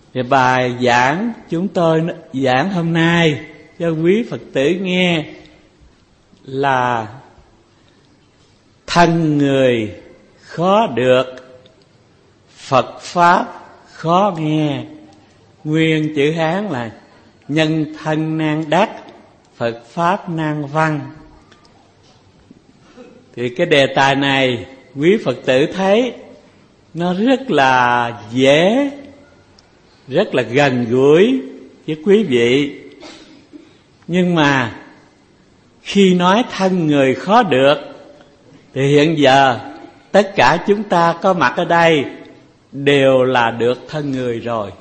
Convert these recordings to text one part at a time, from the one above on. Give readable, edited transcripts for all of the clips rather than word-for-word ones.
Thì bài giảng chúng tôi giảng hôm nay cho quý Phật tử nghe là thân người khó được, Phật Pháp khó nghe. Nguyên chữ Hán là nhân thân nan đắc, Phật Pháp nan văn. Thì cái đề tài này quý Phật tử thấy nó rất là dễ, rất là gần gũi với quý vị. Nhưng mà khi nói thân người khó được thì hiện giờ tất cả chúng ta có mặt ở đây đều là được thân người rồi.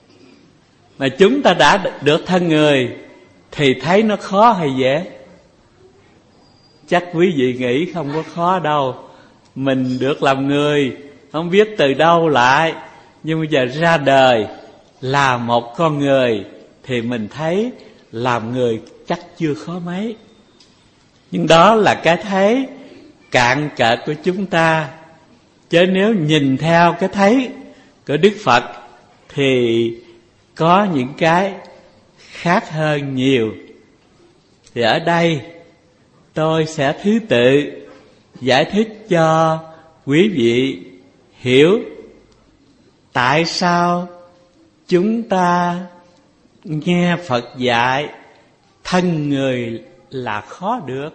Mà chúng ta đã được thân người thì thấy nó khó hay dễ? Chắc quý vị nghĩ không có khó đâu. Mình được làm người không biết từ đâu lại, nhưng bây giờ ra đời là một con người thì mình thấy làm người chắc chưa khó mấy. Nhưng đó là cái thấy cạn cợt của chúng ta. Chứ nếu nhìn theo cái thấy của Đức Phật thì có những cái khác hơn nhiều. Thì ở đây tôi sẽ thứ tự giải thích cho quý vị hiểu tại sao chúng ta nghe Phật dạy thân người là khó được.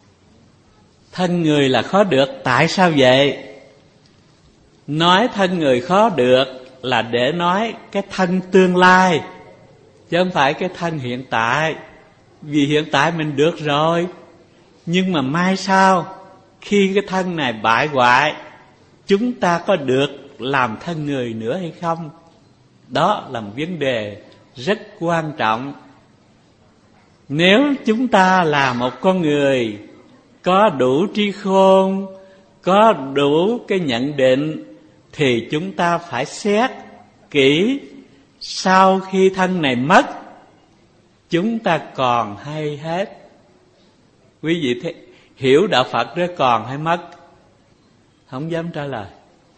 Thân người là khó được, tại sao vậy? Nói thân người khó được là để nói cái thân tương lai, chứ không phải cái thân hiện tại. Vì hiện tại mình được rồi, nhưng mà mai sau khi cái thân này bại hoại, chúng ta có được làm thân người nữa hay không? Đó là một vấn đề rất quan trọng. Nếu chúng ta là một con người có đủ trí khôn, có đủ cái nhận định, thì chúng ta phải xét kỹ sau khi thân này mất chúng ta còn hay hết. Quý vị hiểu đạo Phật đó, còn hay mất? Không dám trả lời.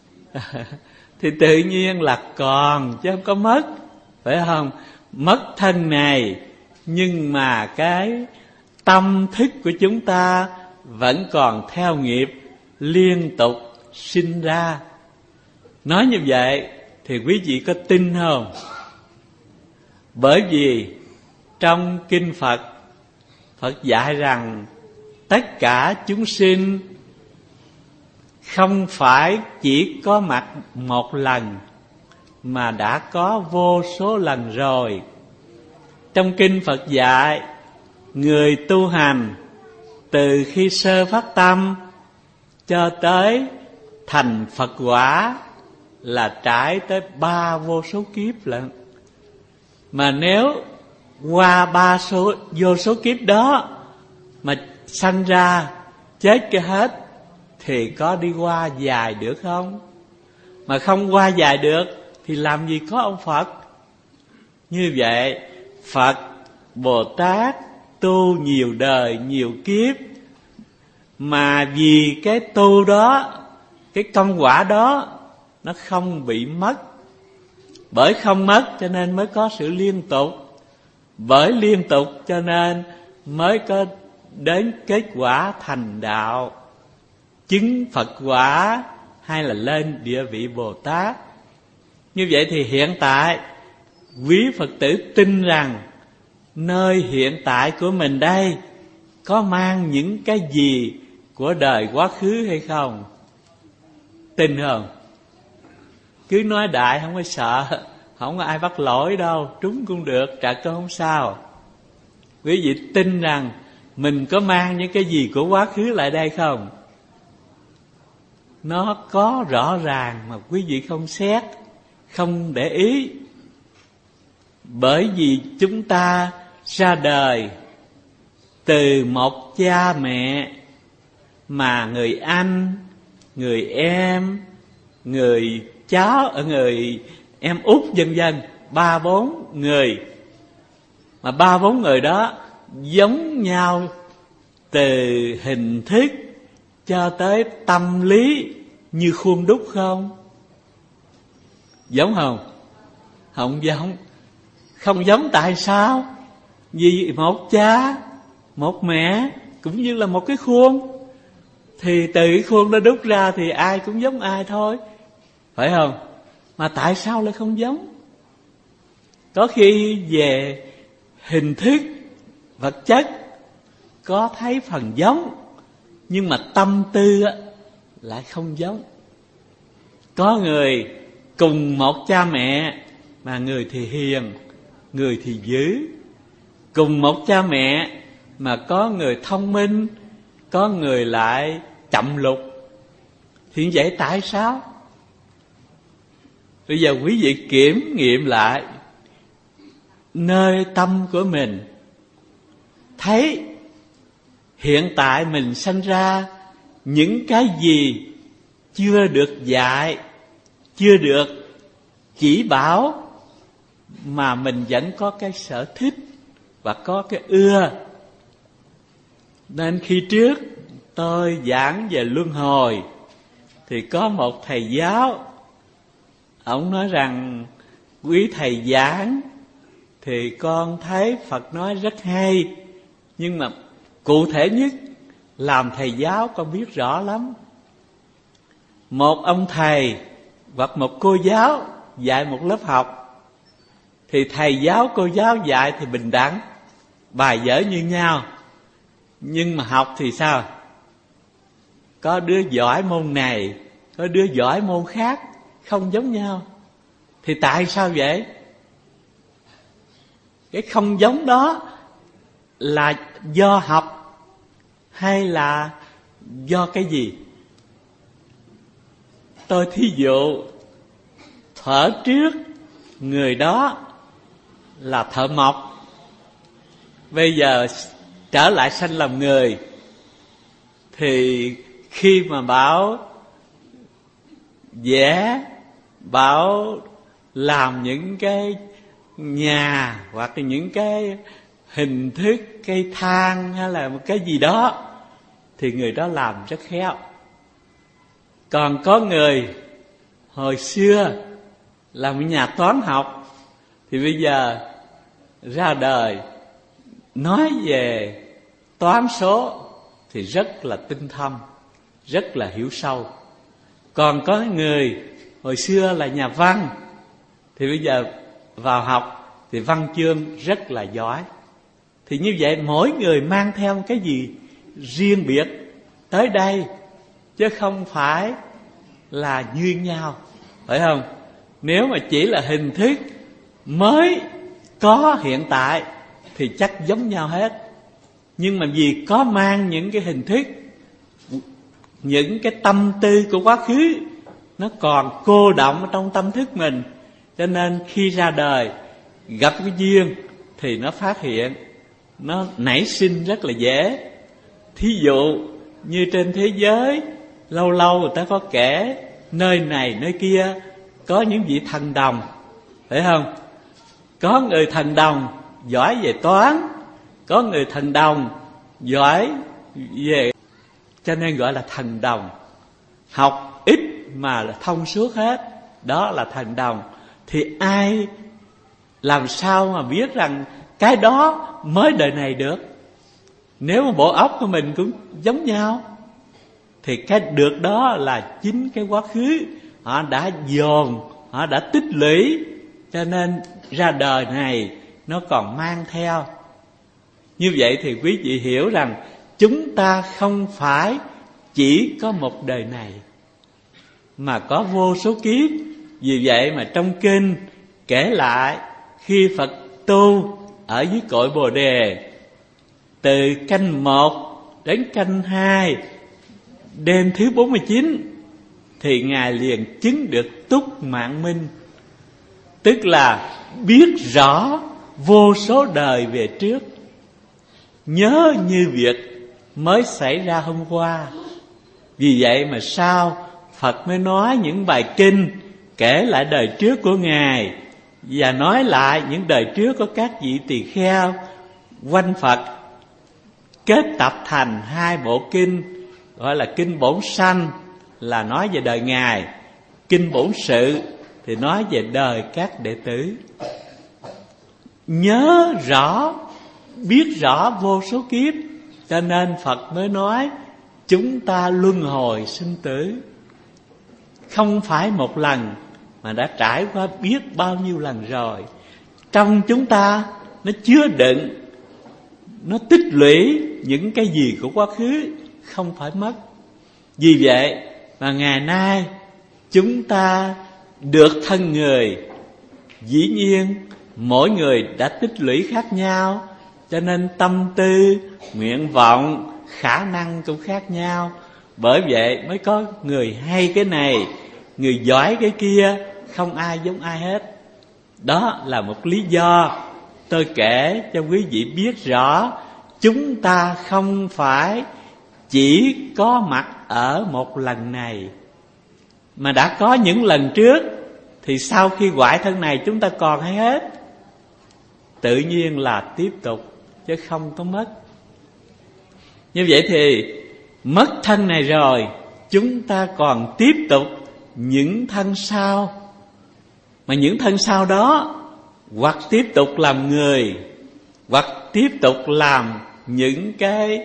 Thì tự nhiên là còn chứ không có mất, phải không? Mất thân này nhưng mà cái tâm thức của chúng ta vẫn còn theo nghiệp liên tục sinh ra. Nói như vậy thì quý vị có tin không? Bởi vì trong kinh Phật, Phật dạy rằng tất cả chúng sinh không phải chỉ có mặt một lần, mà đã có vô số lần rồi. Trong kinh Phật dạy, người tu hành từ khi sơ phát tâm cho tới thành Phật quả là trải tới 3 vô số kiếp lận. Mà nếu qua vô số kiếp đó mà sanh ra chết cái hết thì có đi qua dài được không? Mà không qua dài được thì làm gì có ông Phật. Như vậy Phật, Bồ Tát tu nhiều đời nhiều kiếp, mà vì cái tu đó, cái công quả đó nó không bị mất. Bởi không mất cho nên mới có sự liên tục. Bởi liên tục cho nên mới có đến kết quả thành đạo, chứng Phật quả hay là lên địa vị Bồ Tát. Như vậy thì hiện tại quý Phật tử tin rằng nơi hiện tại của mình đây có mang những cái gì của đời quá khứ hay không? Tin không? Cứ nói đại không có sợ, không có ai bắt lỗi đâu, trúng cũng được, trật cũng không sao. Quý vị tin rằng mình có mang những cái gì của quá khứ lại đây không? Nó có rõ ràng mà quý vị không xét, không để ý. Bởi vì chúng ta ra đời từ một cha mẹ mà người anh, người em, người cháu, người em út vân vân, 3-4 người. Mà 3-4 người đó giống nhau từ hình thức cho tới tâm lý như khuôn đúc không? Giống không? Không giống. Không giống tại sao? Vì một cha, một mẹ, cũng như là một cái khuôn, thì từ cái khuôn đó đúc ra thì ai cũng giống ai thôi, phải không? Mà tại sao lại không giống? Có khi về hình thức, vật chất có thấy phần giống, nhưng mà tâm tư lại không giống. Có người cùng một cha mẹ mà người thì hiền, người thì dữ. Cùng một cha mẹ mà có người thông minh, có người lại chậm lục. Thì vậy tại sao? Bây giờ quý vị kiểm nghiệm lại nơi tâm của mình, thấy hiện tại mình sanh ra những cái gì chưa được dạy, chưa được chỉ bảo, mà mình vẫn có cái sở thích và có cái ưa. Nên khi trước tôi giảng về luân hồi thì có một thầy giáo, ông nói rằng: quý thầy giảng thì con thấy Phật nói rất hay, nhưng mà cụ thể nhất làm thầy giáo con biết rõ lắm. Một ông thầy hoặc một cô giáo dạy một lớp học, thì thầy giáo cô giáo dạy thì bình đẳng, bài vở như nhau. Nhưng mà học thì sao? Có đứa giỏi môn này, có đứa giỏi môn khác, không giống nhau. Thì tại sao vậy? Cái không giống đó là do học hay là do cái gì? Tôi thí dụ, thuở trước người đó là thợ mộc, bây giờ trở lại sanh làm người, thì khi mà bảo vẽ, bảo làm những cái nhà hoặc là những cái hình thức cây thang hay là một cái gì đó, thì người đó làm rất khéo. Còn có người hồi xưa là một nhà toán học, thì bây giờ ra đời nói về toán số thì rất là tinh thâm, rất là hiểu sâu. Còn có người hồi xưa là nhà văn, thì bây giờ vào học thì văn chương rất là giỏi. Thì như vậy mỗi người mang theo cái gì riêng biệt tới đây, chứ không phải là như nhau, phải không? Nếu mà chỉ là hình thức mới có hiện tại thì chắc giống nhau hết. Nhưng mà vì có mang những cái hình thức, những cái tâm tư của quá khứ, nó còn cô động trong tâm thức mình, cho nên khi ra đời gặp cái duyên thì nó phát hiện, nó nảy sinh rất là dễ. Thí dụ như trên thế giới lâu lâu người ta có kể nơi này nơi kia có những vị thần đồng, phải không? Có người thần đồng giỏi về toán, có người thần đồng giỏi về, cho nên gọi là thần đồng. Học ít mà là thông suốt hết, đó là thần đồng. Thì ai làm sao mà biết rằng cái đó mới đời này được? Nếu mà bộ óc của mình cũng giống nhau, thì cái được đó là chính cái quá khứ họ đã dồn, họ đã tích lũy, cho nên ra đời này nó còn mang theo. Như vậy thì quý vị hiểu rằng chúng ta không phải chỉ có một đời này, mà có vô số kiếp. Vì vậy mà trong kinh kể lại khi Phật tu ở dưới cội Bồ Đề, từ canh 1 đến canh 2, đêm thứ 49, thì Ngài liền chứng được túc mạng minh, tức là biết rõ vô số đời về trước, nhớ như việc mới xảy ra hôm qua. Vì vậy mà sau Phật mới nói những bài kinh kể lại đời trước của Ngài, và nói lại những đời trước có các vị tỳ kheo quanh Phật, kết tập thành 2 bộ kinh, gọi là kinh Bổn Sanh là nói về đời Ngài, kinh Bổn Sự thì nói về đời các đệ tử. Nhớ rõ, biết rõ vô số kiếp, cho nên Phật mới nói chúng ta luân hồi sinh tử. Không phải một lần, mà đã trải qua biết bao nhiêu lần rồi. Trong chúng ta nó chứa đựng, nó tích lũy những cái gì của quá khứ, không phải mất. Vì vậy mà ngày nay chúng ta được thân người. Dĩ nhiên mỗi người đã tích lũy khác nhau, cho nên tâm tư, nguyện vọng, khả năng cũng khác nhau. Bởi vậy mới có người hay cái này, người giỏi cái kia, không ai giống ai hết. Đó là một lý do tôi kể cho quý vị biết rõ, chúng ta không phải chỉ có mặt ở một lần này, mà đã có những lần trước. Thì sau khi hoại thân này chúng ta còn hay hết? Tự nhiên là tiếp tục, chứ không có mất. Như vậy thì mất thân này rồi, chúng ta còn tiếp tục những thân sau. Mà những thân sau đó hoặc tiếp tục làm người, hoặc tiếp tục làm những cái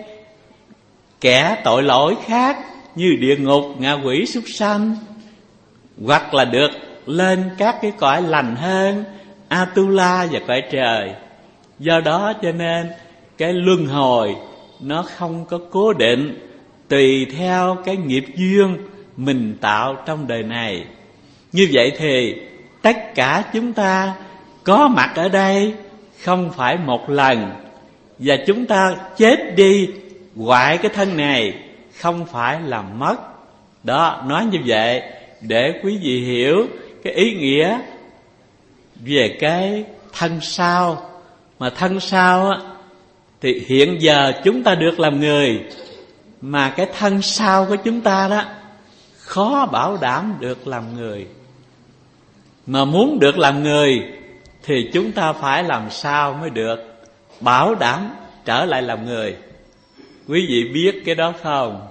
kẻ tội lỗi khác như địa ngục, ngạ quỷ, súc sanh, hoặc là được lên các cái cõi lành hơn, Atula và cõi trời. Do đó cho nên cái luân hồi nó không có cố định, tùy theo cái nghiệp duyên mình tạo trong đời này. Như vậy thì tất cả chúng ta có mặt ở đây không phải một lần, và chúng ta chết đi hoại cái thân này không phải là mất. Đó, nói như vậy để quý vị hiểu cái ý nghĩa về cái thân sau. Mà thân sau á, thì hiện giờ chúng ta được làm người, mà cái thân sau của chúng ta đó khó bảo đảm được làm người. Mà muốn được làm người thì chúng ta phải làm sao mới được bảo đảm trở lại làm người. Quý vị biết cái đó không?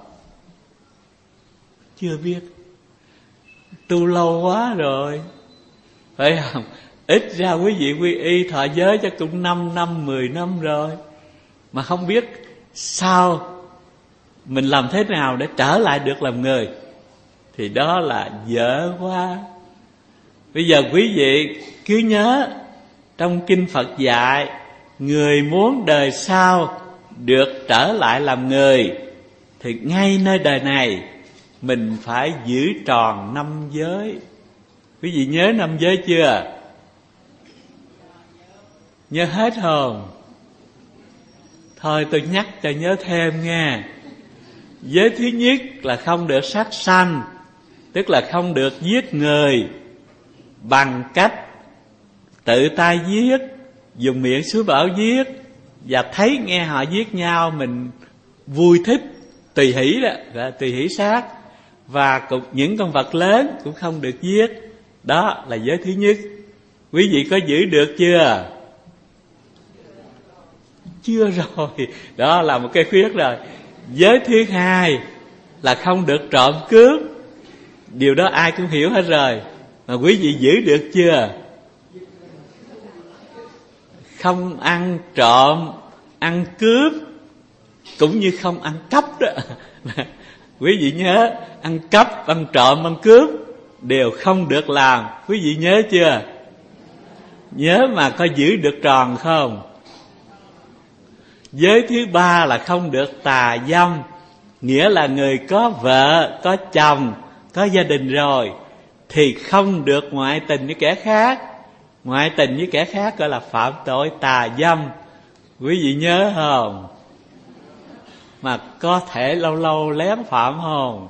Chưa biết. Tu lâu quá rồi, phải không? Ít ra quý vị quy y thọ giới cho cũng 5 năm, 10 năm rồi, mà không biết sao mình làm thế nào để trở lại được làm người. Thì đó là dở quá. Bây giờ quý vị cứ nhớ, trong kinh Phật dạy, người muốn đời sau được trở lại làm người thì ngay nơi đời này mình phải giữ tròn 5 giới. Quý vị nhớ 5 giới chưa? Nhớ hết không? Thôi tôi nhắc cho nhớ thêm nha. Giới thứ nhất là không được sát sanh, tức là không được giết người bằng cách tự tay giết, dùng miệng xúi bảo giết, và thấy nghe họ giết nhau mình vui thích, tùy hỷ đó, tùy hỷ sát. Và những con vật lớn cũng không được giết. Đó là giới thứ nhất. Quý vị có giữ được chưa? Chưa rồi. Đó là một cái khuyết rồi. Giới thứ hai là không được trộm cướp. Điều đó ai cũng hiểu hết rồi. Mà quý vị giữ được chưa? Không ăn trộm, ăn cướp, cũng như không ăn cắp đó. Quý vị nhớ, ăn cắp, ăn trộm, ăn cướp đều không được làm. Quý vị nhớ chưa? Nhớ mà có giữ được tròn không? Giới thứ ba là không được tà dâm, nghĩa là người có vợ, có chồng, có gia đình rồi thì không được ngoại tình với kẻ khác. Ngoại tình với kẻ khác gọi là phạm tội tà dâm. Quý vị nhớ không? Mà có thể lâu lâu lén phạm không?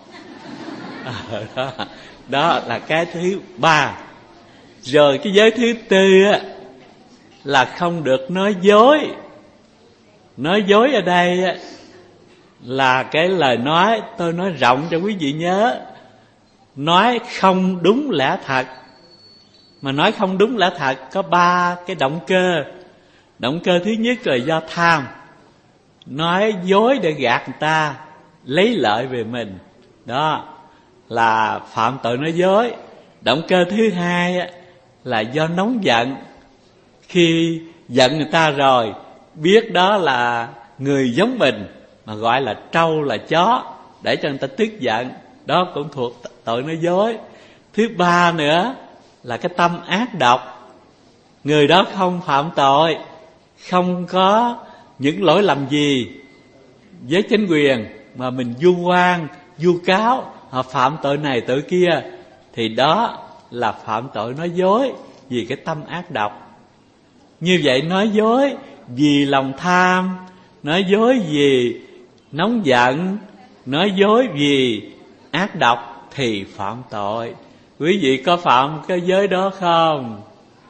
Đó là cái thứ ba. Rồi cái giới thứ tư á, là không được nói dối. Nói dối ở đây á, là cái lời nói, tôi nói rộng cho quý vị nhớ, nói không đúng lẽ thật. Mà nói không đúng lẽ thật có 3 cái động cơ. Động cơ thứ nhất là do tham, nói dối để gạt người ta, lấy lợi về mình. Đó là phạm tội nói dối. Động cơ thứ hai là do nóng giận. Khi giận người ta rồi, biết đó là người giống mình mà gọi là trâu là chó để cho người ta tức giận, đó cũng thuộc tội nói dối. Thứ ba nữa là cái tâm ác độc. Người đó không phạm tội, không có những lỗi lầm gì với chính quyền, mà mình vu oan vu cáo họ phạm tội này tội kia, thì đó là phạm tội nói dối vì cái tâm ác độc. Như vậy nói dối vì lòng tham, nói dối vì nóng giận, nói dối vì ác độc thì phạm tội. Quý vị có phạm cái giới đó không?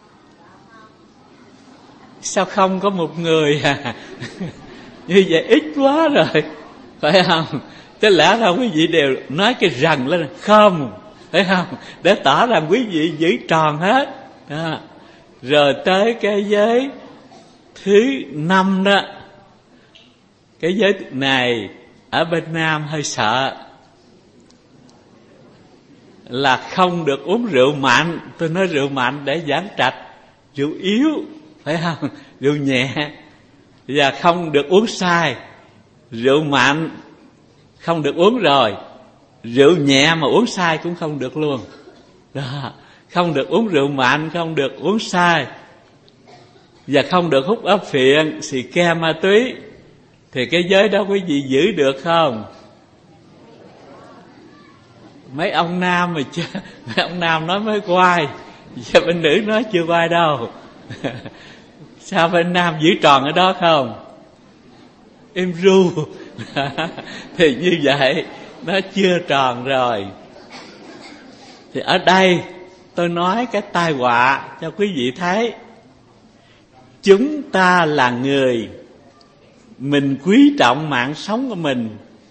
Sao không có một người à? Như vậy ít quá rồi, phải không? Tức lẽ là quý vị đều nói cái rằng lên không, phải không? Để tỏ rằng quý vị giữ tròn hết đó. Rồi tới cái giới thứ 5 đó. Cái giới này ở bên Nam hơi sợ, là không được uống rượu mạnh. Tôi nói rượu mạnh để giảng trạch. Rượu yếu, phải không? Rượu nhẹ. Và không được uống sai. Rượu mạnh không được uống rồi, rượu nhẹ mà uống sai cũng không được luôn đó. Không được uống rượu mạnh, không được uống sai, và không được hút ấp phiện, xì ke, ma túy. Thì cái giới đó quý vị giữ được không? Mấy ông nam mà chưa, mấy ông nam nói mới quay, chứ bên nữ nói chưa quay đâu. Sao bên nam giữ tròn ở đó không? Em ru. Thì như vậy nó chưa tròn rồi. Thì ở đây tôi nói cái tai họa cho quý vị thấy. Chúng ta là người, mình quý trọng mạng sống của mình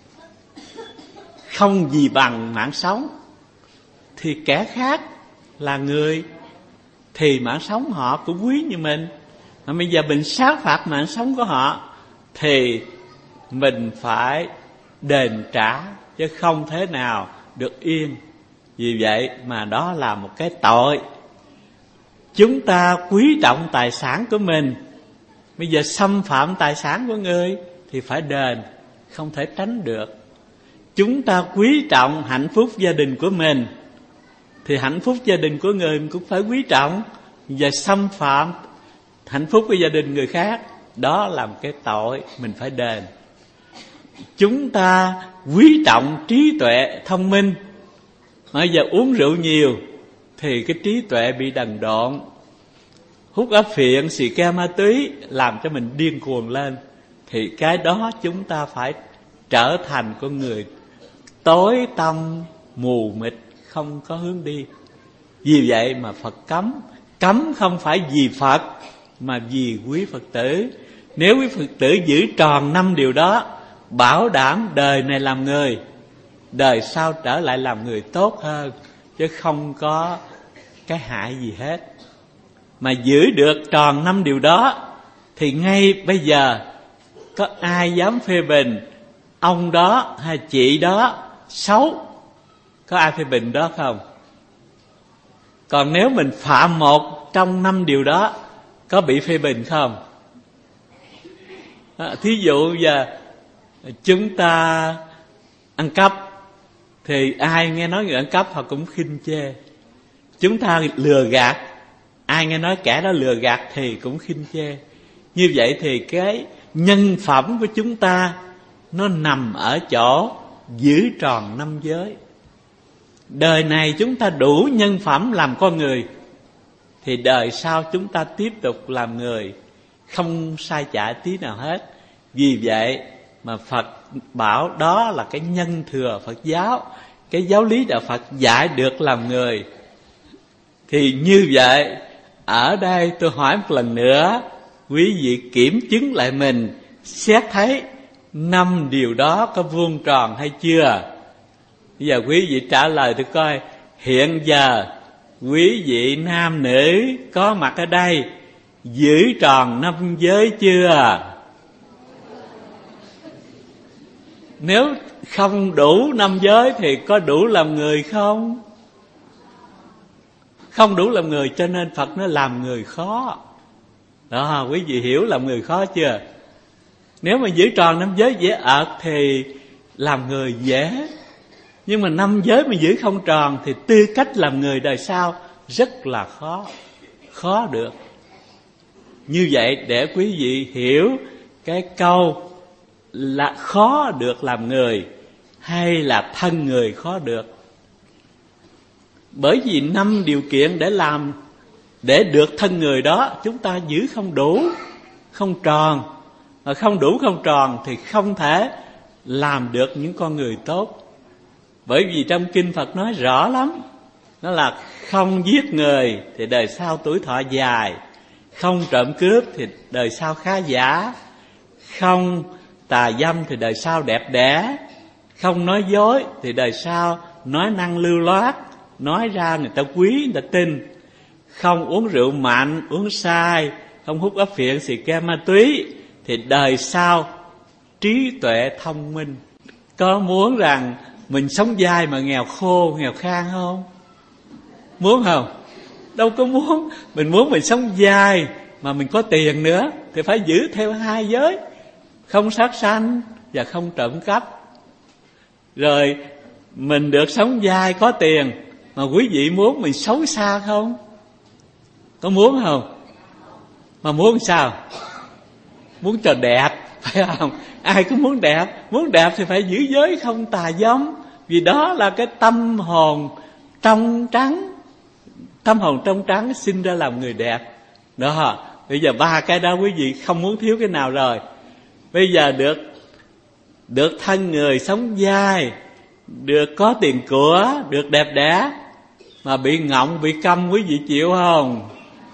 không gì bằng mạng sống, thì kẻ khác là người thì mạng sống họ cũng quý như mình. Mà bây giờ mình sát phạt mạng sống của họ thì mình phải đền trả, chứ không thể nào được yên. Vì vậy mà đó là một cái tội. Chúng ta quý trọng tài sản của mình, bây giờ xâm phạm tài sản của người thì phải đền, không thể tránh được. Chúng ta quý trọng hạnh phúc gia đình của mình, thì hạnh phúc gia đình của người mình cũng phải quý trọng. Và xâm phạm hạnh phúc của gia đình người khác, đó là một cái tội mình phải đền. Chúng ta quý trọng trí tuệ thông minh, bây giờ uống rượu nhiều thì cái trí tuệ bị đần độn. Hút ấp phiện, xì ke, ma túy làm cho mình điên cuồng lên, thì cái đó chúng ta phải trở thành con người tối tăm mù mịt, không có hướng đi. Vì vậy mà Phật cấm. Cấm không phải vì Phật mà vì quý Phật tử. Nếu quý Phật tử giữ tròn 5 điều đó, bảo đảm đời này làm người, đời sau trở lại làm người tốt hơn, chứ không có cái hại gì hết. Mà giữ được tròn 5 điều đó thì ngay bây giờ có ai dám phê bình ông đó hay chị đó xấu? Có ai phê bình đó không? Còn nếu mình phạm một trong 5 điều đó, có bị phê bình không? Thí dụ giờ chúng ta ăn cắp, thì ai nghe nói người ăn cắp họ cũng khinh chê. Chúng ta lừa gạt, ai nghe nói kẻ đó lừa gạt thì cũng khinh chê. Như vậy thì cái nhân phẩm của chúng ta nó nằm ở chỗ giữ tròn 5 giới. Đời này chúng ta đủ nhân phẩm làm con người, thì đời sau chúng ta tiếp tục làm người, không sai chạy tí nào hết. Vì vậy mà Phật bảo đó là cái nhân thừa Phật giáo, cái giáo lý đạo Phật dạy được làm người. Thì như vậy, ở đây tôi hỏi một lần nữa, quý vị kiểm chứng lại mình, xét thấy 5 điều đó có vuông tròn hay chưa? Bây giờ quý vị trả lời tôi coi. Hiện giờ quý vị nam nữ có mặt ở đây giữ tròn 5 giới chưa? Nếu không đủ 5 giới thì có đủ làm người không? Không đủ làm người cho nên Phật nó làm người khó. Đó, quý vị hiểu làm người khó chưa? Nếu mà giữ tròn 5 giới dễ ợt thì làm người dễ. Nhưng mà 5 giới mà giữ không tròn thì tư cách làm người đời sau rất là khó được. Như vậy để quý vị hiểu cái câu là khó được làm người hay là thân người khó được. Bởi vì 5 điều kiện để được thân người đó chúng ta giữ không đủ, không tròn. Mà không đủ không tròn thì không thể làm được những con người tốt. Bởi vì trong kinh Phật nói rõ lắm, nó là không giết người thì đời sau tuổi thọ dài, không trộm cướp thì đời sau khá giả, không tà dâm thì đời sau đẹp đẽ, không nói dối thì đời sau nói năng lưu loát, nói ra người ta quý, người ta tin, không uống rượu mạnh, uống sai, không hút ấp phiện, xì ke ma túy thì đời sau trí tuệ thông minh. Có muốn rằng mình sống dai mà nghèo khô, nghèo khan không? Muốn không? Đâu có muốn. Mình muốn mình sống dai mà mình có tiền nữa thì phải giữ theo 2 giới, không sát sanh và không trộm cắp. Rồi mình được sống dai có tiền, mà quý vị muốn mình xấu xa không? Có muốn không? Mà muốn sao? Muốn cho đẹp, phải không? Ai cũng muốn đẹp. Muốn đẹp thì phải giữ giới không tà dâm, vì đó là cái tâm hồn trong trắng. Tâm hồn trong trắng sinh ra làm người đẹp. Đó, bây giờ 3 cái đó quý vị không muốn thiếu cái nào rồi. Bây giờ được thân người sống dai, được có tiền của, được đẹp đẽ, mà bị ngọng, bị câm, quý vị chịu không?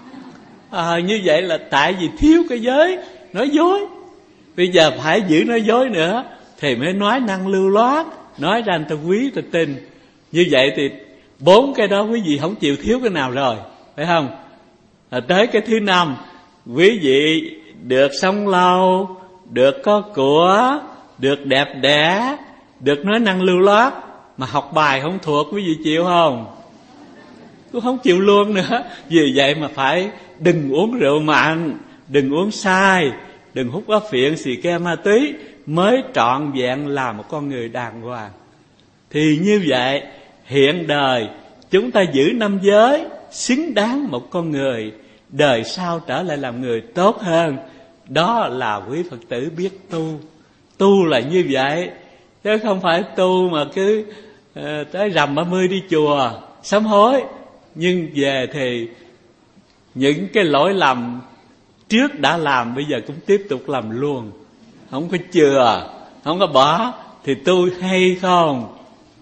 Như vậy là tại vì thiếu cái giới nói dối. Bây giờ phải giữ nói dối nữa thì mới nói năng lưu loát, nói ra người ta quý, người ta tin. Như vậy thì 4 cái đó quý vị không chịu thiếu cái nào rồi, phải không? Tới cái thứ 5, quý vị được sống lâu, được có của, được đẹp đẽ, được nói năng lưu loát, mà học bài không thuộc, quý vị chịu không? Cũng không chịu luôn nữa. Vì vậy mà phải đừng uống rượu mạnh, đừng uống sai, đừng hút ấp phiện, xì ke ma túy, mới trọn vẹn là một con người đàng hoàng. Thì như vậy hiện đời chúng ta giữ 5 giới, xứng đáng một con người đời sau trở lại làm người tốt hơn. Đó là quý Phật tử biết tu. Tu là như vậy, chứ không phải tu mà cứ tới rằm 30 đi chùa sám hối, nhưng về thì những cái lỗi lầm trước đã làm bây giờ cũng tiếp tục làm luôn, không có chừa, không có bỏ. Thì tu hay không?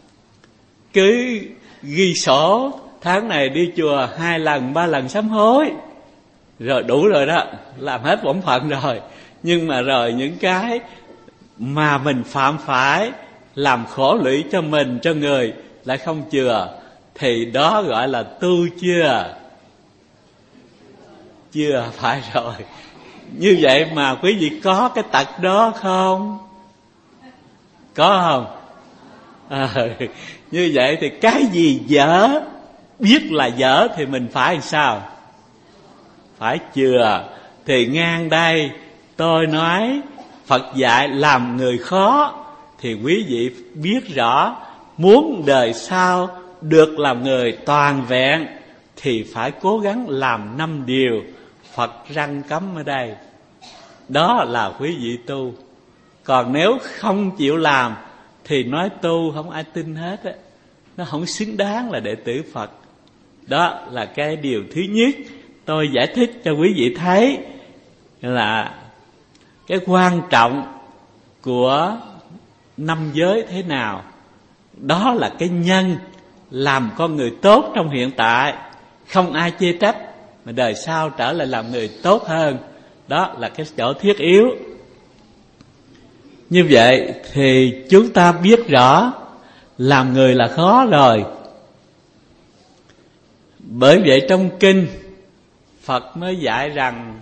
Cứ ghi sổ tháng này đi chùa 2 lần 3 lần sám hối rồi đủ rồi đó, làm hết bổn phận rồi. Nhưng mà rồi những cái mà mình phạm phải, làm khổ lụy cho mình, cho người lại không chừa, thì đó gọi là tu chưa phải rồi. Như vậy mà quý vị có cái tật đó không? Có không? Như vậy thì cái gì dở, biết là dở thì mình phải làm sao? Phải chừa. Thì ngang đây tôi nói Phật dạy làm người khó, thì quý vị biết rõ muốn đời sau được làm người toàn vẹn thì phải cố gắng làm 5 điều Phật răn cấm ở đây. Đó là quý vị tu. Còn nếu không chịu làm thì nói tu không ai tin hết á, nó không xứng đáng là đệ tử Phật. Đó là cái điều thứ nhất tôi giải thích cho quý vị thấy là cái quan trọng của 5 giới thế nào. Đó là cái nhân làm con người tốt trong hiện tại, không ai chê trách, mà đời sau trở lại làm người tốt hơn. Đó là cái chỗ thiết yếu. Như vậy thì chúng ta biết rõ làm người là khó rồi. Bởi vậy trong kinh Phật mới dạy rằng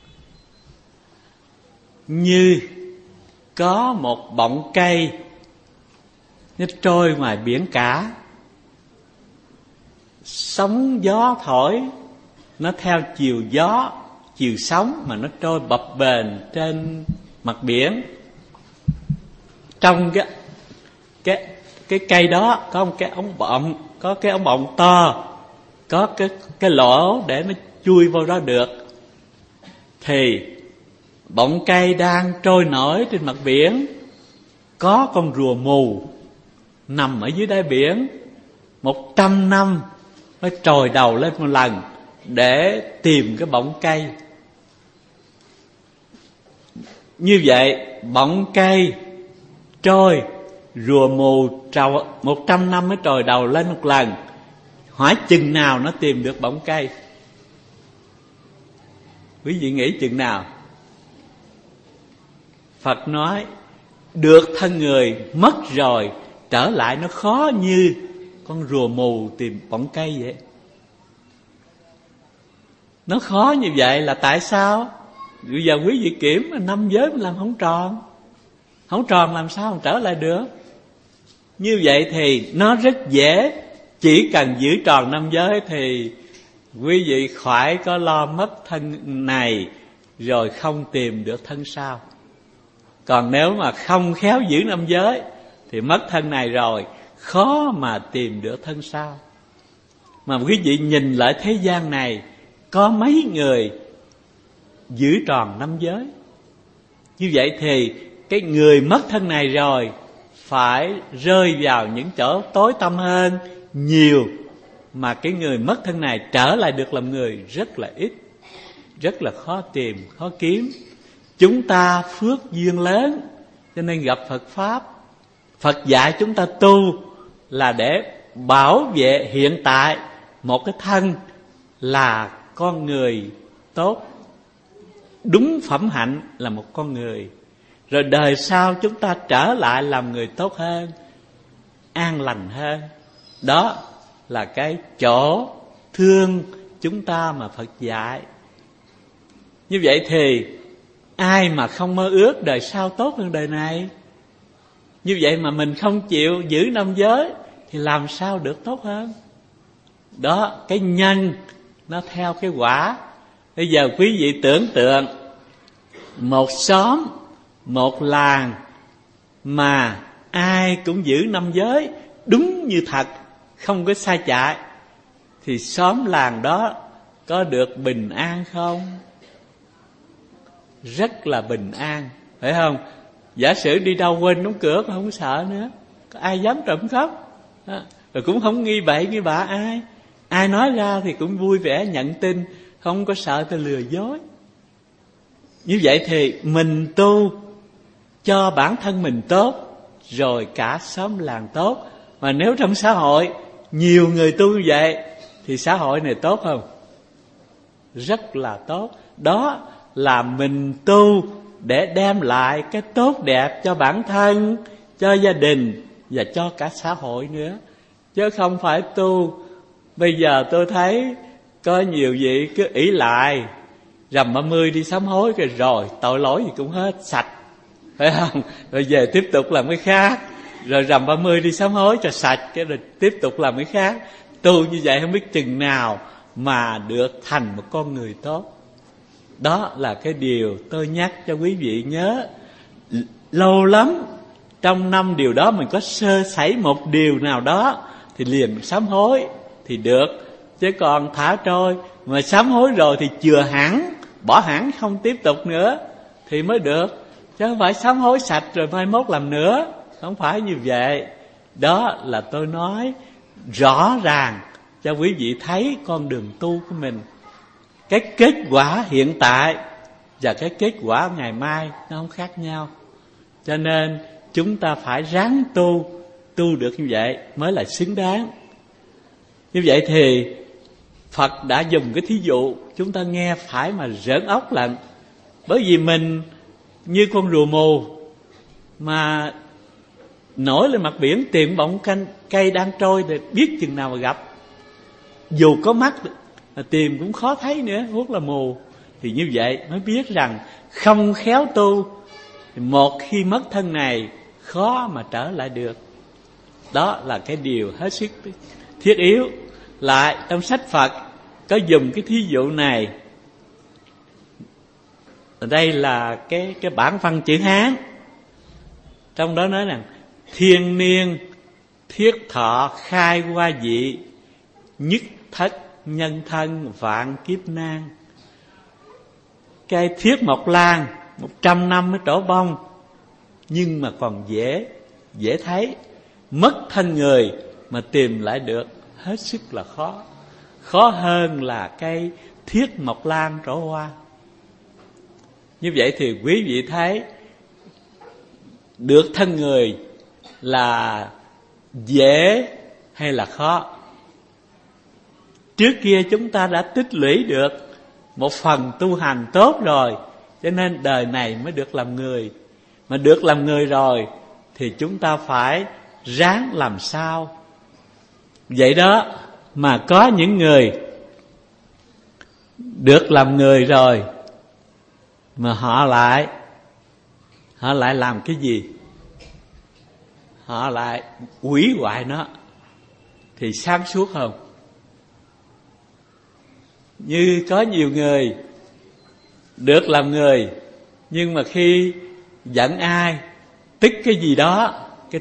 như có một bọng cây nó trôi ngoài biển cả, sóng gió thổi, nó theo chiều gió, chiều sóng mà nó trôi bập bềnh trên mặt biển. Trong cái cây đó có một cái ống bọng, có cái ống bọng to, có cái lỗ để nó chui vô đó được. Thì bọng cây đang trôi nổi trên mặt biển, có con rùa mù nằm ở dưới đáy biển 100 năm mới trồi đầu lên một lần để tìm cái bọng cây. Như vậy bọng cây trôi, rùa mù trầu 100 năm mới trồi đầu lên một lần. Hỏi chừng nào nó tìm được bọng cây? Quý vị nghĩ chừng nào? Phật nói được thân người mất rồi, trở lại nó khó như con rùa mù tìm bọng cây vậy. Nó khó như vậy là tại sao? Bây giờ quý vị kiểm 5 giới mình làm không tròn. Không tròn làm sao mà trở lại được? Như vậy thì nó rất dễ. Chỉ cần giữ tròn 5 giới thì quý vị khỏi có lo mất thân này rồi không tìm được thân sau. Còn nếu mà không khéo giữ 5 giới thì mất thân này rồi, khó mà tìm được thân sau. Mà quý vị nhìn lại thế gian này, có mấy người giữ tròn 5 giới? Như vậy thì cái người mất thân này rồi phải rơi vào những chỗ tối tăm hơn nhiều, mà cái người mất thân này trở lại được làm người rất là ít, rất là khó tìm, khó kiếm. Chúng ta phước duyên lớn cho nên gặp Phật Pháp. Phật dạy chúng ta tu là để bảo vệ hiện tại một cái thân là con người tốt, đúng phẩm hạnh là một con người. Rồi đời sau chúng ta trở lại làm người tốt hơn, an lành hơn. Đó là cái chỗ thương chúng ta mà Phật dạy. Như vậy thì ai mà không mơ ước đời sau tốt hơn đời này? Như vậy mà mình không chịu giữ 5 giới thì làm sao được tốt hơn? Đó, cái nhân nó theo cái quả. Bây giờ quý vị tưởng tượng một xóm, một làng mà ai cũng giữ 5 giới đúng như thật, không có sai chạy, thì xóm làng đó có được bình an không? Rất là bình an, phải không? Giả sử đi đâu quên đóng cửa cũng không sợ nữa, có ai dám trộm cắp, rồi cũng không nghi bậy nghi bạ ai. Ai nói ra thì cũng vui vẻ nhận tin, không có sợ ta lừa dối. Như vậy thì mình tu cho bản thân mình tốt, rồi cả xóm làng tốt. Mà nếu trong xã hội nhiều người tu như vậy thì xã hội này tốt không? Rất là tốt. Đó là mình tu để đem lại cái tốt đẹp cho bản thân, cho gia đình và cho cả xã hội nữa. Chứ không phải tu. Bây giờ tôi thấy có nhiều vị cứ ỷ lại, rằm 30 đi sám hối rồi tội lỗi gì cũng hết sạch, phải không? Rồi về tiếp tục làm cái khác, rồi rằm 30 đi sám hối cho sạch, cái rồi tiếp tục làm cái khác. Tu như vậy không biết chừng nào mà được thành một con người tốt. Đó là cái điều tôi nhắc cho quý vị nhớ. Lâu lắm trong 5 điều đó mình có sơ sẩy một điều nào đó thì liền sám hối thì được. Chứ còn thả trôi, mà sám hối rồi thì chừa hẳn, bỏ hẳn không tiếp tục nữa thì mới được. Chứ không phải sám hối sạch rồi mai mốt làm nữa, không phải như vậy. Đó là tôi nói rõ ràng cho quý vị thấy con đường tu của mình. Cái kết quả hiện tại và cái kết quả ngày mai nó không khác nhau. Cho nên chúng ta phải ráng tu được như vậy mới là xứng đáng. Như vậy thì Phật đã dùng cái thí dụ, chúng ta nghe phải mà rỡn óc lận. Bởi vì mình như con rùa mù mà nổi lên mặt biển tìm bọng cây đang trôi thì biết chừng nào mà gặp. Dù có mắt mà tìm cũng khó thấy nữa, huống là mù. Thì như vậy mới biết rằng không khéo tu thì một khi mất thân này khó mà trở lại được. Đó là cái điều hết sức thiết yếu. lại trong sách Phật có dùng cái thí dụ này. Đây là cái bản văn chữ Hán. Trong đó nói rằng thiên niên thiết thọ khai hoa dị, nhất thất nhân thân vạn kiếp nan. Cây thiết mộc lan 100 năm mới trổ bông, nhưng mà còn dễ thấy. Mất thân người mà tìm lại được hết sức là khó. Khó hơn là cây thiết mộc lan trổ hoa. Như vậy thì quý vị thấy được thân người là dễ hay là khó? Trước kia chúng ta đã tích lũy được một phần tu hành tốt rồi, cho nên đời này mới được làm người. Mà được làm người rồi thì chúng ta phải ráng làm sao. Vậy đó mà có những người được làm người rồi mà họ lại làm cái gì? Họ lại hủy hoại nó. Thì sáng suốt không? Như có nhiều người được làm người, nhưng mà khi giận ai, tức cái gì đó, cái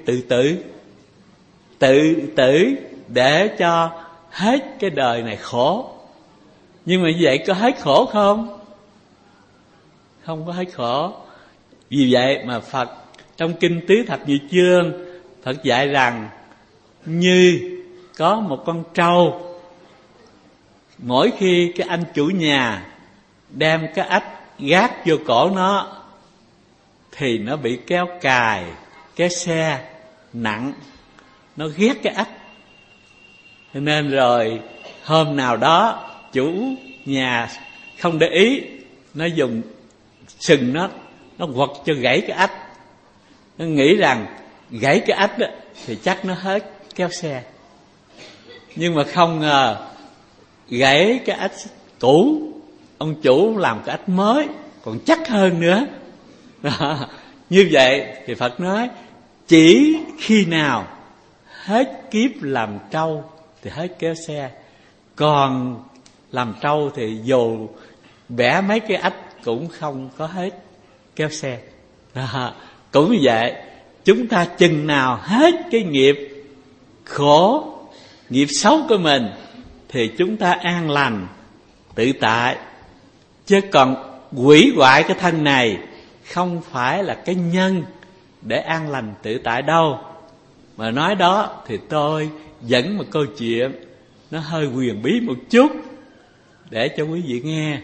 tự tử để cho hết cái đời này khổ. Nhưng mà như vậy có hết khổ không? Không có hết khổ. Vì vậy mà Phật trong Kinh Tứ Thập Nhị Chương, Phật dạy rằng như có một con trâu, mỗi khi cái anh chủ nhà đem cái ách gác vô cổ nó thì nó bị kéo cài, kéo xe nặng, nó ghét cái ách. Cho nên rồi hôm nào đó chủ nhà không để ý, nó dùng sừng nó quật cho gãy cái ách. Nó nghĩ rằng gãy cái ách đó, thì chắc nó hết kéo xe. Nhưng mà không ngờ gãy cái ách cũ, ông chủ làm cái ách mới còn chắc hơn nữa. Như vậy thì Phật nói chỉ khi nào hết kiếp làm trâu thì hết kéo xe. Còn làm trâu thì dù bẻ mấy cái ách cũng không có hết kéo xe. Cũng như vậy, chúng ta chừng nào hết cái nghiệp khổ, nghiệp xấu của mình thì chúng ta an lành, tự tại. Chứ còn hủy hoại cái thân này không phải là cái nhân để an lành tự tại đâu. Mà nói đó thì tôi dẫn một câu chuyện nó hơi huyền bí một chút để cho quý vị nghe.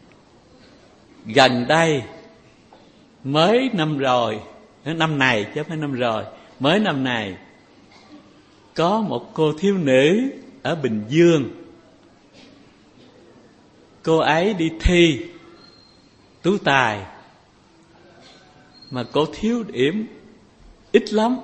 Gần đây, mới năm rồi, năm này chứ không phải năm rồi, mới năm này, có một cô thiếu nữ ở Bình Dương. Cô ấy đi thi tú tài mà cô thiếu điểm ít lắm,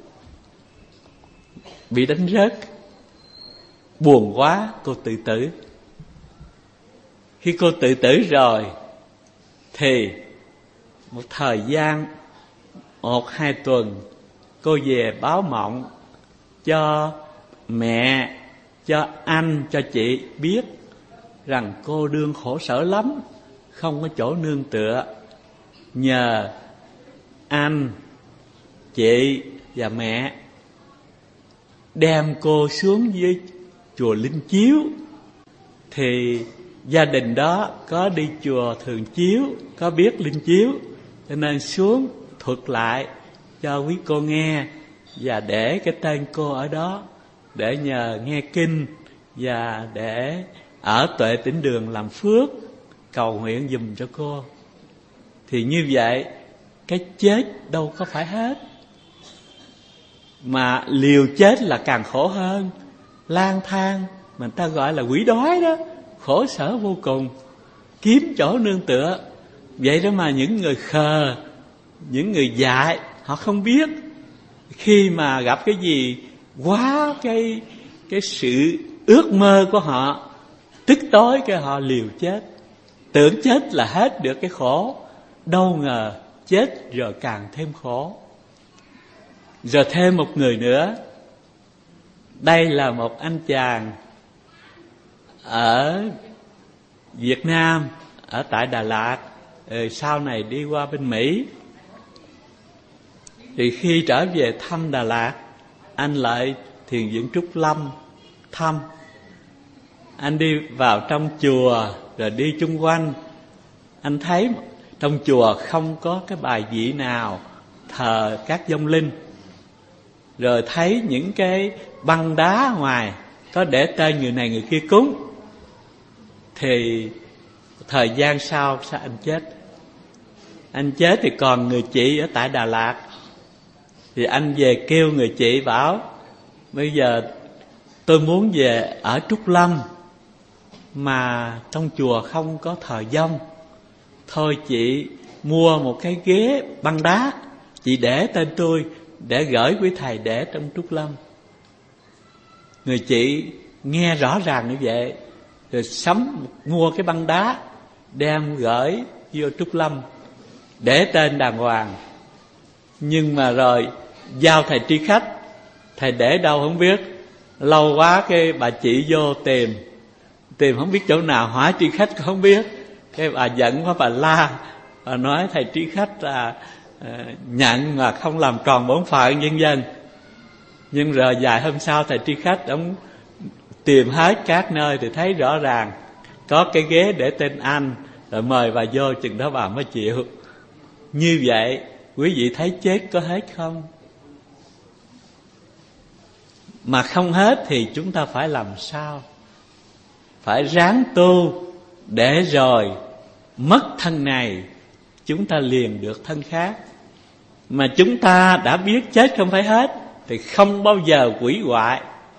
bị đánh rớt. Buồn quá, cô tự tử. Khi cô tự tử rồi thì một thời gian 1-2 tuần, cô về báo mộng cho mẹ, cho anh, cho chị biết rằng cô đương khổ sở lắm, không có chỗ nương tựa. Nhờ anh, chị và mẹ đem cô xuống dưới chùa Linh Chiếu. Thì gia đình đó có đi chùa Thường Chiếu, có biết Linh Chiếu, cho nên xuống thuật lại cho quý cô nghe và để cái tên cô ở đó để nhờ nghe kinh và để ở Tuệ Tĩnh Đường làm phước, cầu nguyện giùm cho cô. Thì như vậy cái chết đâu có phải hết, mà liều chết là càng khổ hơn. Lang thang mà người ta gọi là quỷ đói đó, khổ sở vô cùng, kiếm chỗ nương tựa. Vậy đó mà những người khờ, những người dại, họ không biết. Khi mà gặp cái gì quá cái sự ước mơ của họ, tức tối cái họ liều chết, tưởng chết là hết được cái khổ. Đâu ngờ chết rồi càng thêm khổ. Rồi thêm một người nữa. Đây là một anh chàng ở Việt Nam, ở tại Đà Lạt, sau này đi qua bên Mỹ. Thì khi trở về thăm Đà Lạt, anh lại thiền viện Trúc Lâm thăm. Anh đi vào trong chùa rồi đi chung quanh, anh thấy trong chùa không có cái bài vị nào thờ các vong linh. Rồi thấy những cái băng đá ngoài có để tên người này người kia cúng. Thì thời gian sau anh chết. Anh chết thì còn người chị ở tại Đà Lạt. Thì anh về kêu người chị bảo: bây giờ tôi muốn về ở Trúc Lâm, mà trong chùa không có thờ vong. Thôi chị mua một cái ghế băng đá, chị để tên tôi để gửi quý thầy để trong Trúc Lâm. Người chị nghe rõ ràng như vậy, rồi mua cái băng đá đem gửi vô Trúc Lâm, để tên đàng hoàng. Nhưng mà rồi giao thầy tri khách, thầy để đâu không biết. Lâu quá cái bà chị vô tìm không biết chỗ nào, hỏi tri khách cũng không biết. Cái bà giận quá, bà la, bà nói thầy tri khách nhận mà không làm tròn bổn phận vân vân. Nhưng rồi vài hôm sau thầy tri khách ông tìm hết các nơi thì thấy rõ ràng có cái ghế để tên anh, rồi mời bà vô, chừng đó bà mới chịu. Như vậy quý vị thấy chết có hết không? Mà không hết thì chúng ta phải làm sao? Phải ráng tu, để rồi mất thân này chúng ta liền được thân khác. Mà chúng ta đã biết chết không phải hết thì không bao giờ hủy hoại.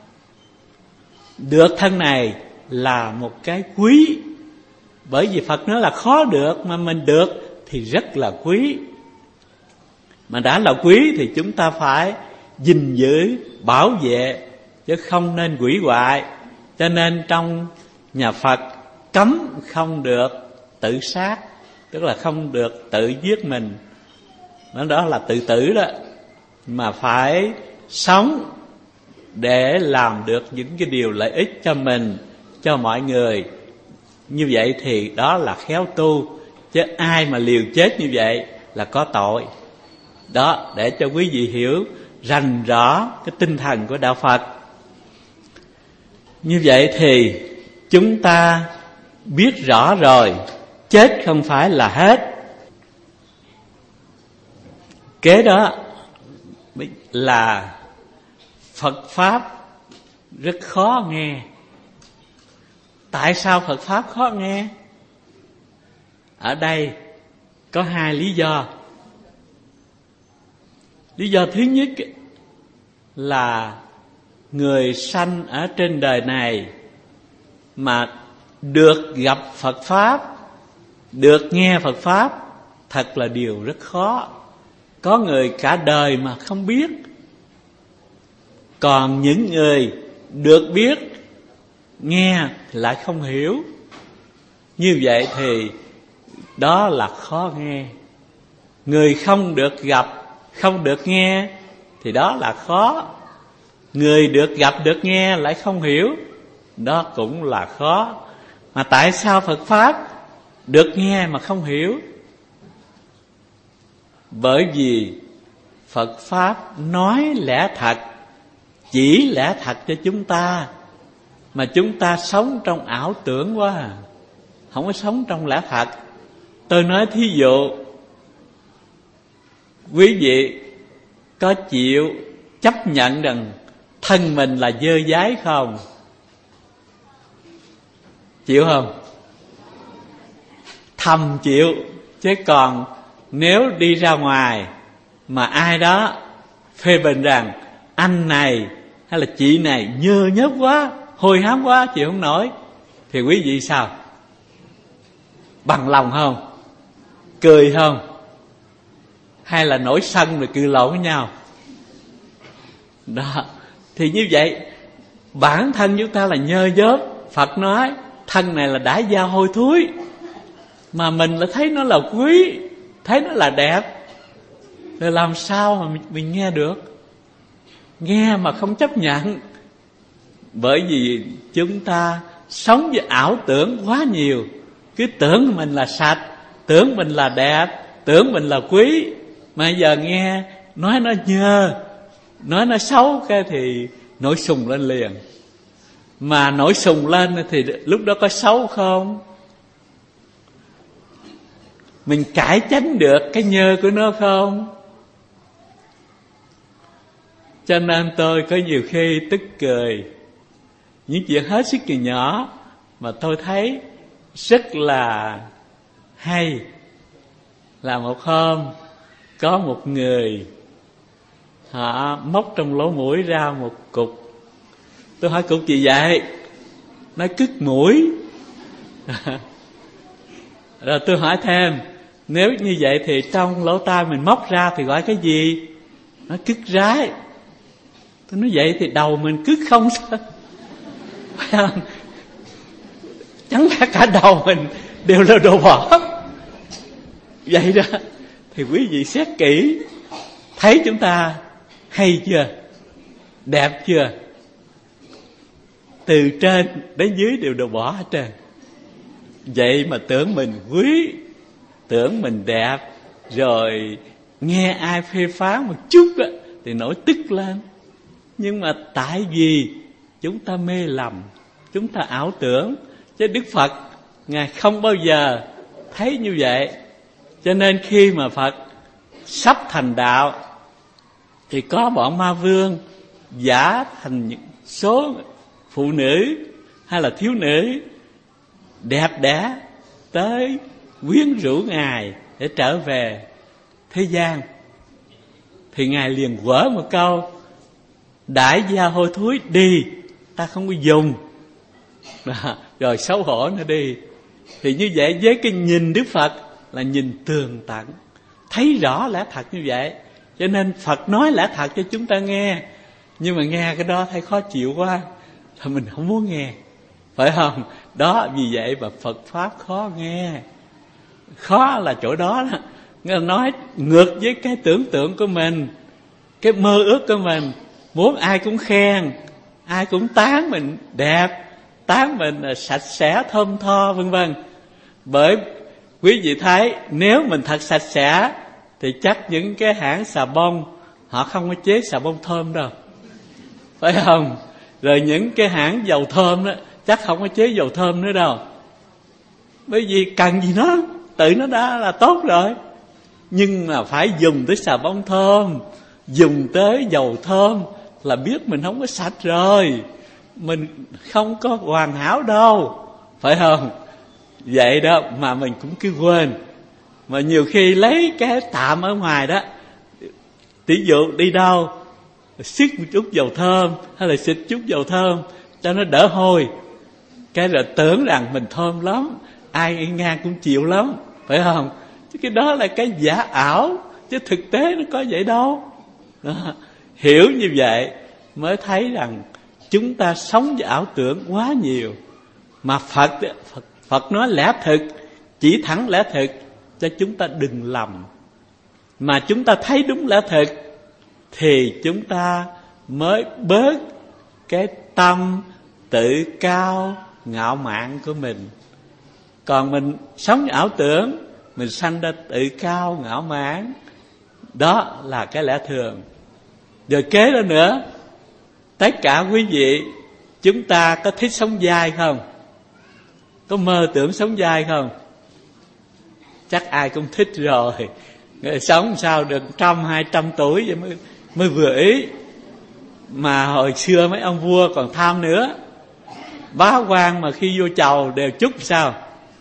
Được thân này là một cái quý. Bởi vì Phật nói là khó được, mà mình được thì rất là quý. Mà đã là quý thì chúng ta phải gìn giữ, bảo vệ, chứ không nên hủy hoại. Cho nên trong nhà Phật cấm không được tự sát, tức là không được tự giết mình. Đó là tự tử đó. Mà phải sống để làm được những cái điều lợi ích cho mình, cho mọi người. Như vậy thì đó là khéo tu. Chứ ai mà liều chết như vậy là có tội. Đó, để cho quý vị hiểu rành rõ cái tinh thần của Đạo Phật. Như vậy thì chúng ta biết rõ rồi, chết không phải là hết. Kế đó là Phật Pháp rất khó nghe. Tại sao Phật Pháp khó nghe? Ở đây có hai lý do. Lý do thứ nhất là người sanh ở trên đời này mà được gặp Phật Pháp, được nghe Phật Pháp, thật là điều rất khó. Có người cả đời mà không biết. Còn những người được biết, nghe lại không hiểu. Như vậy thì đó là khó nghe. Người không được gặp, không được nghe thì đó là khó. Người được gặp, được nghe lại không hiểu, đó cũng là khó. Mà tại sao Phật Pháp được nghe mà không hiểu? Bởi vì Phật Pháp nói lẽ thật, chỉ lẽ thật cho chúng ta. Mà chúng ta sống trong ảo tưởng quá, không có sống trong lẽ thật. Tôi nói thí dụ, quý vị có chịu chấp nhận rằng thân mình là dơ dáy không? Chịu không? Thầm chịu. Chứ còn nếu đi ra ngoài mà ai đó phê bình rằng anh này hay là chị này nhơ nhớp quá, hôi hám quá, chịu không nổi, thì quý vị sao? Bằng lòng không? Cười không? Hay là nổi sân rồi cười lộn với nhau? Đó. Thì như vậy bản thân chúng ta là nhơ dớp. Phật nói thân này là đã da hôi thối, mà mình lại thấy nó là quý, thấy nó là đẹp, rồi làm sao mà mình nghe được? Nghe mà không chấp nhận. Bởi vì chúng ta sống với ảo tưởng quá nhiều. Cứ tưởng mình là sạch, tưởng mình là đẹp, tưởng mình là quý. Mà giờ nghe nói nó nhơ, nói nó xấu cái thì nổi sùng lên liền. Mà nổi sùng lên thì lúc đó có xấu không? Mình cải tránh được cái nhơ của nó không? Cho nên tôi có nhiều khi tức cười những chuyện hết sức kỳ nhỏ mà tôi thấy rất là hay. Là một hôm có một người họ móc trong lỗ mũi ra một cục. Tôi hỏi cục gì vậy? Nói cứt mũi. Rồi tôi hỏi thêm, nếu như vậy thì trong lỗ tai mình móc ra thì gọi cái gì? Nói cứt rái. Tôi nói vậy thì đầu mình cứt không sao? Phải không? Chẳng lẽ cả đầu mình đều là đồ bỏ? Vậy đó. Thì quý vị xét kỹ, thấy chúng ta hay chưa? Đẹp chưa? Từ trên đến dưới đều đồ bỏ hết trơn. Vậy mà tưởng mình quý, tưởng mình đẹp, rồi nghe ai phê phán một chút đó, thì nổi tức lên. Nhưng mà tại vì chúng ta mê lầm, chúng ta ảo tưởng. Chứ Đức Phật Ngài không bao giờ thấy như vậy. Cho nên khi mà Phật sắp thành đạo thì có bọn ma vương giả thành những số phụ nữ hay là thiếu nữ đẹp đẽ tới quyến rũ Ngài để trở về thế gian. Thì Ngài liền quở một câu: đại gia hôi thối đi, ta không có dùng. Rồi xấu hổ nó đi. Thì như vậy với cái nhìn Đức Phật là nhìn tường tận, thấy rõ lẽ thật như vậy. Cho nên Phật nói lẽ thật cho chúng ta nghe. Nhưng mà nghe cái đó thấy khó chịu quá thì mình không muốn nghe, phải không? Đó, vì vậy mà Phật Pháp khó nghe. Khó là chỗ đó đó. Nghe nói ngược với cái tưởng tượng của mình, cái mơ ước của mình. Muốn ai cũng khen, ai cũng tán mình đẹp, tán mình sạch sẽ, thơm tho, vân vân. Bởi quý vị thấy, nếu mình thật sạch sẽ thì chắc những cái hãng xà bông họ không có chế xà bông thơm đâu, phải không? Rồi những cái hãng dầu thơm đó chắc không có chế dầu thơm nữa đâu. Bởi vì cần gì nó, tự nó đã là tốt rồi. Nhưng mà phải dùng tới xà bông thơm, dùng tới dầu thơm là biết mình không có sạch rồi, mình không có hoàn hảo đâu, phải không? Vậy đó mà mình cũng cứ quên. Mà nhiều khi lấy cái tạm ở ngoài đó, tỷ dụ đi đâu xịt một chút dầu thơm hay là xịt chút dầu thơm cho nó đỡ hôi, cái rồi tưởng rằng mình thơm lắm, ai ngang cũng chịu lắm, phải không? Chứ cái đó là cái giả ảo, chứ thực tế nó có vậy đâu đó. Hiểu như vậy mới thấy rằng chúng ta sống với ảo tưởng quá nhiều. Mà Phật nói lẽ thực, chỉ thẳng lẽ thực cho chúng ta đừng lầm. Mà chúng ta thấy đúng lẽ thực thì chúng ta mới bớt cái tâm tự cao ngạo mạn của mình. Còn mình sống với ảo tưởng, mình sanh ra tự cao ngạo mạn, đó là cái lẽ thường. Rồi kế đó nữa, tất cả quý vị, chúng ta có thích sống dai không? Có mơ tưởng sống dai không? Chắc ai cũng thích rồi. Người sống sao được 100-200 tuổi vậy mới vừa ý. Mà hồi xưa mấy ông vua còn tham nữa. Bá quan mà khi vô chầu đều chúc sao?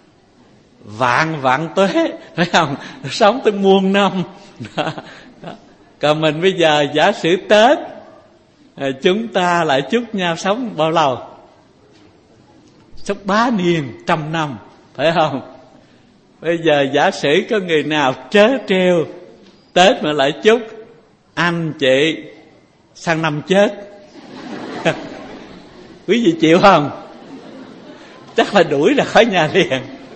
Vạn tuế, phải không? Sống tới muôn năm. Còn mình bây giờ giả sử Tết, chúng ta lại chúc nhau sống bao lâu? Sống bá niên, 100 năm, phải không? Bây giờ giả sử có người nào trớ trêu Tết mà lại chúc anh chị sang năm chết, quý vị chịu không? Chắc là đuổi ra khỏi nhà liền.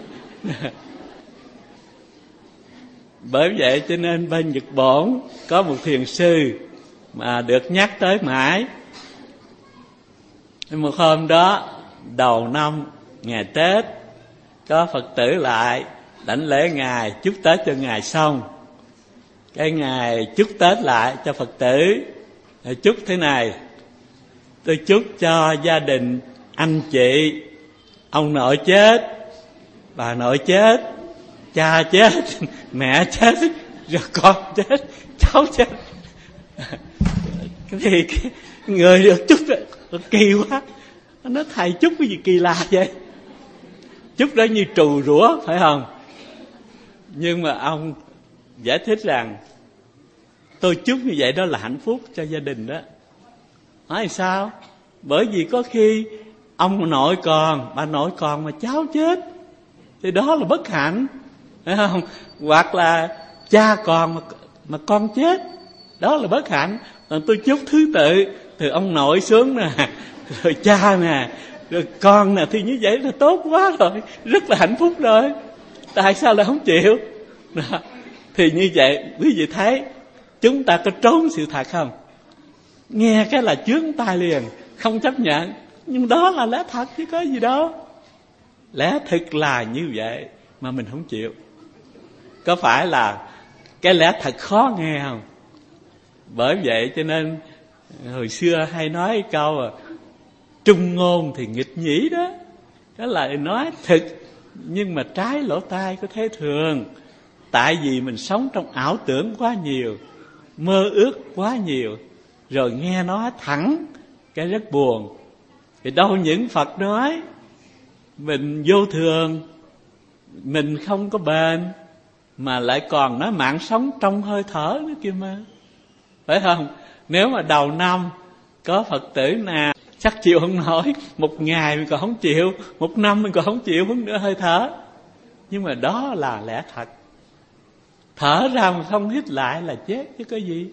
Bởi vậy cho nên bên Nhật Bản có một thiền sư mà được nhắc tới mãi. Một hôm đó đầu năm ngày Tết có Phật tử lại đảnh lễ Ngài, chúc Tết cho Ngài xong, cái Ngài chúc Tết lại cho Phật tử, chúc thế này: tôi chúc cho gia đình anh chị, ông nội chết, bà nội chết, cha chết, mẹ chết, rồi con chết, cháu chết. Thì người được chúc kỳ quá. Nó thầy chúc cái gì kỳ lạ vậy? Chúc đó như trù rủa, phải không? Nhưng mà ông giải thích rằng tôi chúc như vậy đó là hạnh phúc cho gia đình đó. Nói sao? Bởi vì có khi ông nội còn, bà nội còn mà cháu chết thì đó là bất hạnh, phải không? Hoặc là cha còn mà con chết, đó là bất hạnh. Còn tôi chúc thứ tự từ ông nội xuống nè, rồi cha nè, rồi con nè, thì như vậy là tốt quá rồi, rất là hạnh phúc rồi. Tại sao lại không chịu? Đó. Thì như vậy quý vị thấy chúng ta có trốn sự thật không? Nghe cái là chướng tai liền, không chấp nhận. Nhưng đó là lẽ thật chứ có gì đâu. Lẽ thực là như vậy mà mình không chịu. Có phải là cái lẽ thật khó nghe không? Bởi vậy cho nên hồi xưa hay nói câu trung ngôn thì nghịch nhĩ đó. Đó là nói thực nhưng mà trái lỗ tai có thế thường. Tại vì mình sống trong ảo tưởng quá nhiều, mơ ước quá nhiều, rồi nghe nói thẳng cái rất buồn. Thì đâu những Phật nói mình vô thường, mình không có bền, mà lại còn nói mạng sống trong hơi thở nữa kia mà, phải không? Nếu mà đầu năm có Phật tử nào chắc chịu không nổi, một ngày mình còn không chịu, một năm mình còn không chịu hơn nữa hơi thở. Nhưng mà đó là lẽ thật. Thở ra mà không hít lại là chết chứ có gì.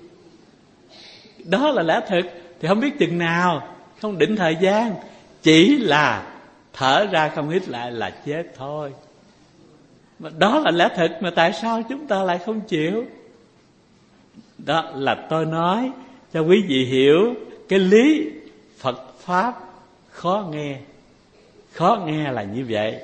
Đó là lẽ thực. Thì không biết chừng nào, không định thời gian, chỉ là thở ra không hít lại là chết thôi. Mà đó là lẽ thực, mà tại sao chúng ta lại không chịu? Đó là tôi nói cho quý vị hiểu cái lý Phật Pháp khó nghe. Khó nghe là như vậy.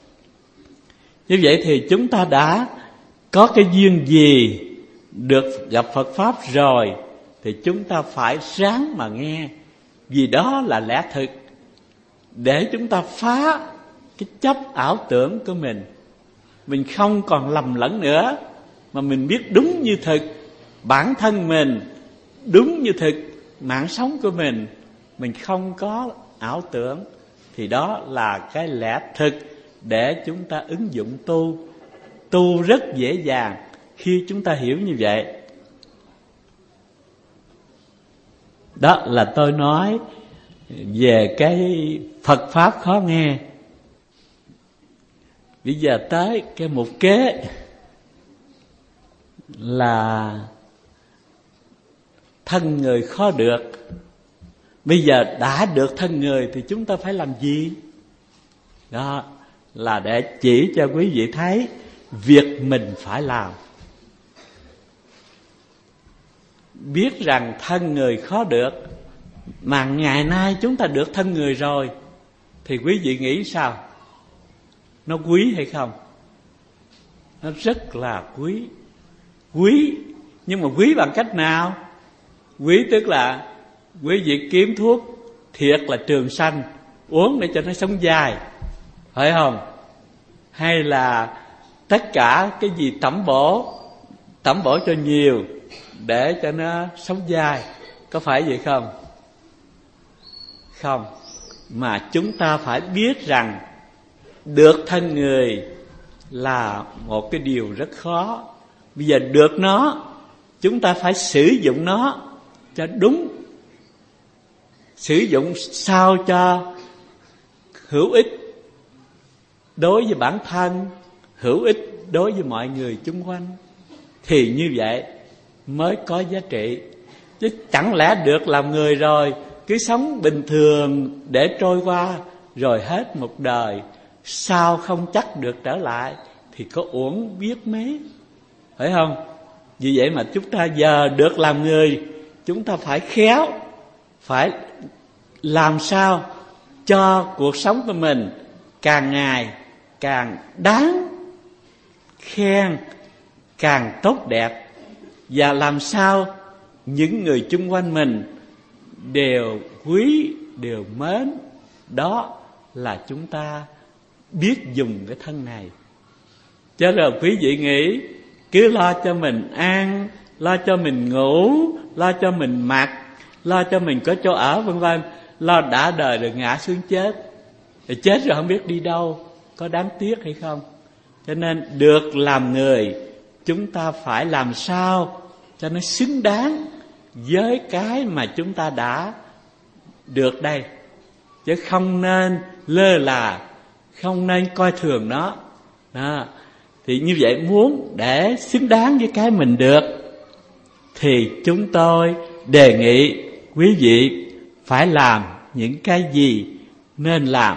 Như vậy thì chúng ta đã có cái duyên gì được gặp Phật Pháp rồi thì chúng ta phải ráng mà nghe, vì đó là lẽ thực, để chúng ta phá cái chấp ảo tưởng của mình. Mình không còn lầm lẫn nữa, mà mình biết đúng như thực bản thân mình, đúng như thực mạng sống của mình không có ảo tưởng. Thì đó là cái lẽ thực để chúng ta ứng dụng tu rất dễ dàng khi chúng ta hiểu như vậy. Đó là tôi nói về cái Phật Pháp khó nghe. Bây giờ tới cái mục kế là thân người khó được. Bây giờ đã được thân người thì chúng ta phải làm gì? Đó là để chỉ cho quý vị thấy việc mình phải làm. Biết rằng thân người khó được, mà ngày nay chúng ta được thân người rồi, thì quý vị nghĩ sao? Nó quý hay không? Nó rất là quý. Quý, nhưng mà quý bằng cách nào? Quý tức là quý vị kiếm thuốc thiệt là trường sanh uống để cho nó sống dài, phải không? Hay là tất cả cái gì tẩm bổ cho nhiều để cho nó sống dài, có phải vậy không? Không, mà chúng ta phải biết rằng được thân người là một cái điều rất khó. Bây giờ được nó, chúng ta phải sử dụng nó cho đúng, sử dụng sao cho hữu ích đối với bản thân, hữu ích đối với mọi người chung quanh. Thì như vậy mới có giá trị. Chứ chẳng lẽ được làm người rồi cứ sống bình thường để trôi qua rồi hết một đời, sao không chắc được trở lại thì có uổng biết mấy, phải không? Vì vậy mà chúng ta giờ được làm người, chúng ta phải khéo, phải làm sao cho cuộc sống của mình càng ngày càng đáng khen, càng tốt đẹp, và làm sao những người chung quanh mình đều quý, đều mến. Đó là chúng ta biết dùng cái thân này. Chứ rồi quý vị nghĩ cứ lo cho mình ăn, lo cho mình ngủ, lo cho mình mặc, lo cho mình có chỗ ở vân vân, lo đã đời rồi ngã xuống chết. Rồi chết rồi không biết đi đâu, có đáng tiếc hay không? Cho nên được làm người, chúng ta phải làm sao cho nó xứng đáng với cái mà chúng ta đã được đây. Chứ không nên lơ là, không nên coi thường nó. Đó. Thì như vậy muốn để xứng đáng với cái mình được, thì chúng tôi đề nghị quý vị phải làm những cái gì nên làm.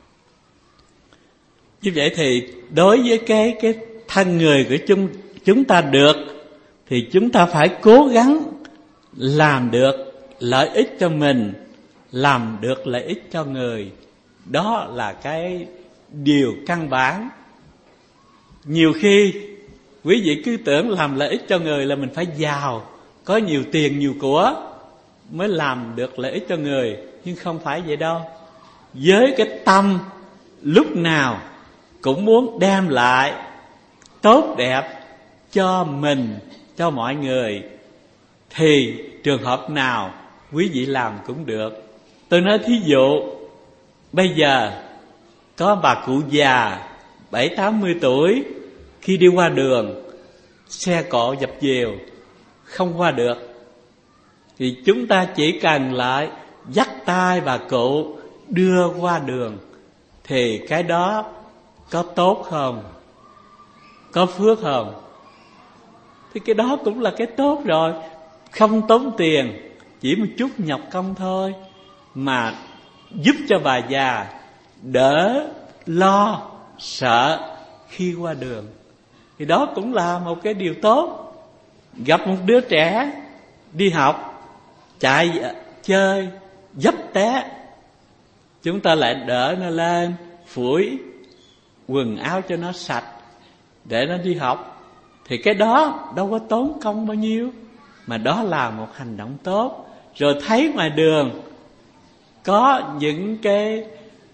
Như vậy thì đối với cái thân người của chúng ta được, thì chúng ta phải cố gắng làm được lợi ích cho mình, làm được lợi ích cho người. Đó là cái điều căn bản. Nhiều khi quý vị cứ tưởng làm lợi ích cho người là mình phải giàu, có nhiều tiền nhiều của mới làm được lợi ích cho người, nhưng không phải vậy đâu. Với cái tâm lúc nào cũng muốn đem lại tốt đẹp cho mình, cho mọi người, thì trường hợp nào quý vị làm cũng được. Tôi nói thí dụ, bây giờ có bà cụ già 70-80 tuổi, khi đi qua đường xe cộ dập dìu không qua được, thì chúng ta chỉ cần lại dắt tay bà cụ đưa qua đường, thì cái đó có tốt không? Có phước không? Thì cái đó cũng là cái tốt rồi, không tốn tiền, chỉ một chút nhọc công thôi, mà giúp cho bà già đỡ lo sợ khi qua đường. Thì đó cũng là một cái điều tốt. Gặp một đứa trẻ đi học, chạy chơi, dấp té, chúng ta lại đỡ nó lên, phủi quần áo cho nó sạch để nó đi học. Thì cái đó đâu có tốn công bao nhiêu, mà đó là một hành động tốt. Rồi thấy ngoài đường có những cái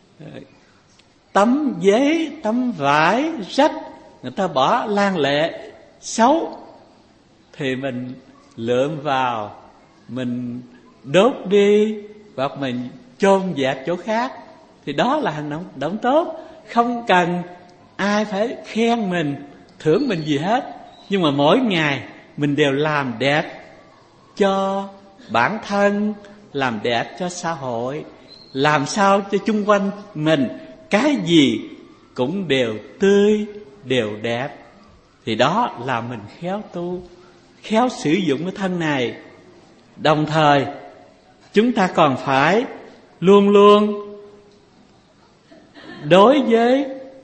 tấm giấy, tấm vải rách, người ta bỏ lang lệ xấu, thì mình lượm vào, mình đốt đi, hoặc mình chôn vẹt chỗ khác. Thì đó là hành động tốt. Không cần ai phải khen mình, thưởng mình gì hết, nhưng mà mỗi ngày mình đều làm đẹp cho bản thân, làm đẹp cho xã hội, làm sao cho chung quanh mình cái gì cũng đều tươi, đều đẹp. Thì đó là mình khéo tu, khéo sử dụng cái thân này. Đồng thời chúng ta còn phải luôn luôn đối với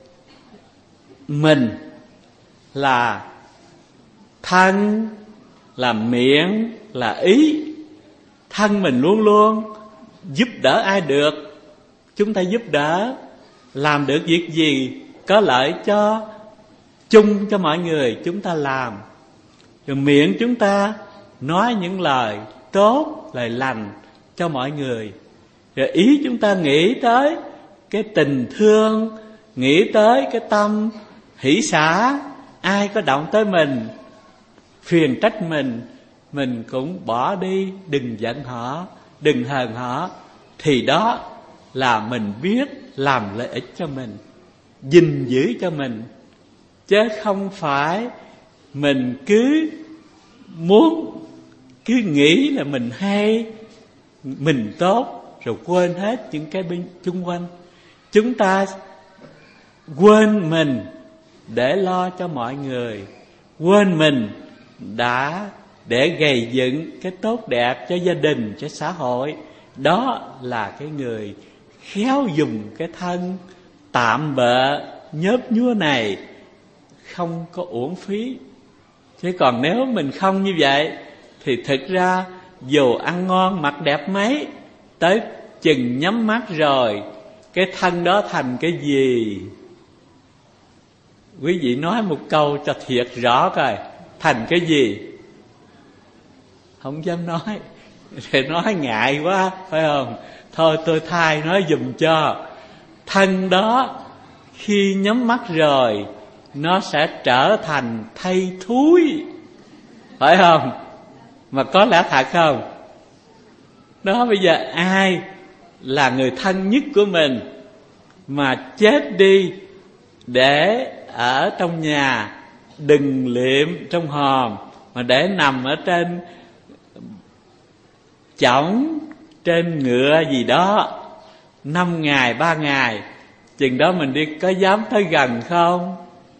mình là thân, là miệng, là ý. Thân mình luôn luôn giúp đỡ ai được, chúng ta giúp đỡ. Làm được việc gì có lợi cho chung, cho mọi người, chúng ta làm. Rồi miệng chúng ta nói những lời tốt, lời lành cho mọi người. Rồi ý chúng ta nghĩ tới cái tình thương, nghĩ tới cái tâm hỷ xả. Ai có động tới mình, phiền trách mình cũng bỏ đi, đừng giận họ, đừng hờn họ. Thì đó là mình biết làm lợi ích cho mình, gìn giữ cho mình. Chứ không phải mình cứ nghĩ là mình hay, mình tốt, rồi quên hết những cái bên chung quanh. Chúng ta quên mình để lo cho mọi người, quên mình để gầy dựng cái tốt đẹp cho gia đình, cho xã hội. Đó là cái người khéo dùng cái thân tạm bợ nhớp nhúa này, không có uổng phí. Chứ còn nếu mình không như vậy, thì thực ra dù ăn ngon mặc đẹp mấy, tới chừng nhắm mắt rồi cái thân đó thành cái gì? Quý vị nói một câu cho thiệt rõ coi, thành cái gì? Không dám nói, thì nói ngại quá, phải không? Thôi tôi thay nói giùm cho. Thân đó khi nhắm mắt rồi nó sẽ trở thành thây thúi, phải không? Mà có lẽ thật không? Đó, bây giờ ai là người thân nhất của mình mà chết đi để ở trong nhà, đừng liệm trong hòm, mà để nằm ở trên chõng, trên ngựa gì đó 5 ngày 3 ngày, chừng đó mình đi có dám tới gần không?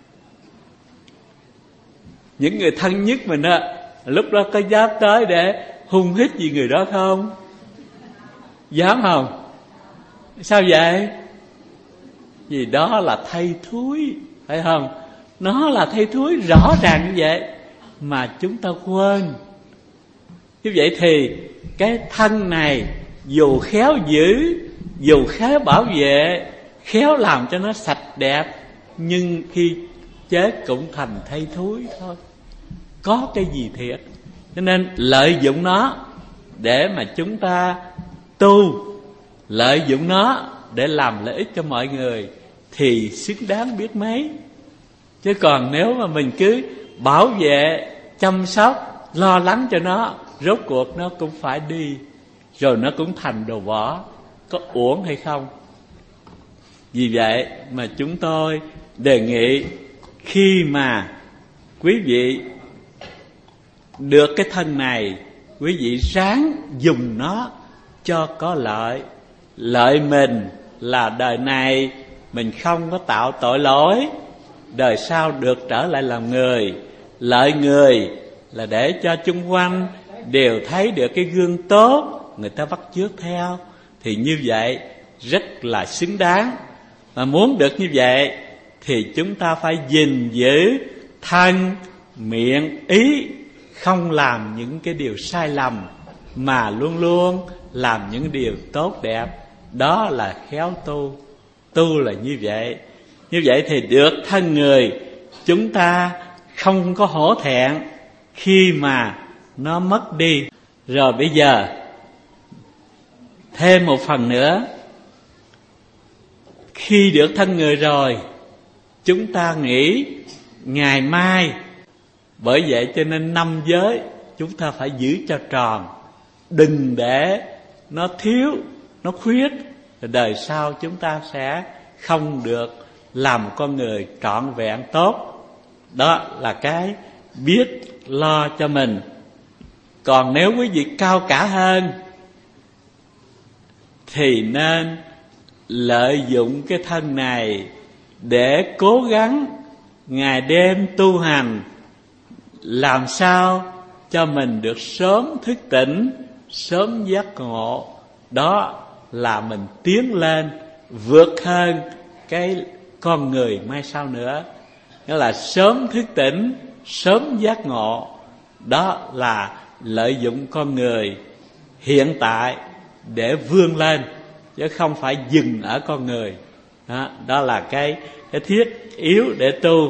Những người thân nhất mình á, lúc đó có dám tới để hung hít gì người đó không? Dám không? Sao vậy? Vì đó là thây thúi, phải không? Nó là thây thúi rõ ràng như vậy mà chúng ta quên. Như vậy thì cái thân này dù khéo giữ, dù khéo bảo vệ, khéo làm cho nó sạch đẹp, nhưng khi chết cũng thành thây thúi thôi. Có cái gì thiệt? Cho nên lợi dụng nó để mà chúng ta tu, lợi dụng nó để làm lợi ích cho mọi người thì xứng đáng biết mấy. Chứ còn nếu mà mình cứ bảo vệ, chăm sóc, lo lắng cho nó, rốt cuộc nó cũng phải đi, rồi nó cũng thành đồ vỏ, có uổng hay không? Vì vậy mà chúng tôi đề nghị khi mà quý vị được cái thân này, quý vị ráng dùng nó cho có lợi. Lợi mình là đời này mình không có tạo tội lỗi, đời sau được trở lại làm người. Lợi người là để cho chung quanh đều thấy được cái gương tốt, người ta bắt chước theo. Thì như vậy rất là xứng đáng. Mà muốn được như vậy thì chúng ta phải gìn giữ thân, miệng, ý, không làm những cái điều sai lầm, mà luôn luôn làm những điều tốt đẹp. Đó là khéo tu. Tu là như vậy. Như vậy thì được thân người, chúng ta không có hổ thẹn khi mà nó mất đi. Rồi bây giờ thêm một phần nữa. Khi được thân người rồi, chúng ta nghĩ ngày mai. Bởi vậy cho nên 5 giới chúng ta phải giữ cho tròn, đừng để nó thiếu, nó khuyết, đời sau chúng ta sẽ không được làm con người trọn vẹn tốt. Đó là cái biết lo cho mình. Còn nếu quý vị cao cả hơn thì nên lợi dụng cái thân này để cố gắng ngày đêm tu hành, làm sao cho mình được sớm thức tỉnh, sớm giác ngộ. Đó là mình tiến lên, vượt hơn cái con người mai sau nữa. Nghĩa là sớm thức tỉnh, sớm giác ngộ. Đó là lợi dụng con người hiện tại để vươn lên, chứ không phải dừng ở con người. Đó là cái thiết yếu để tu.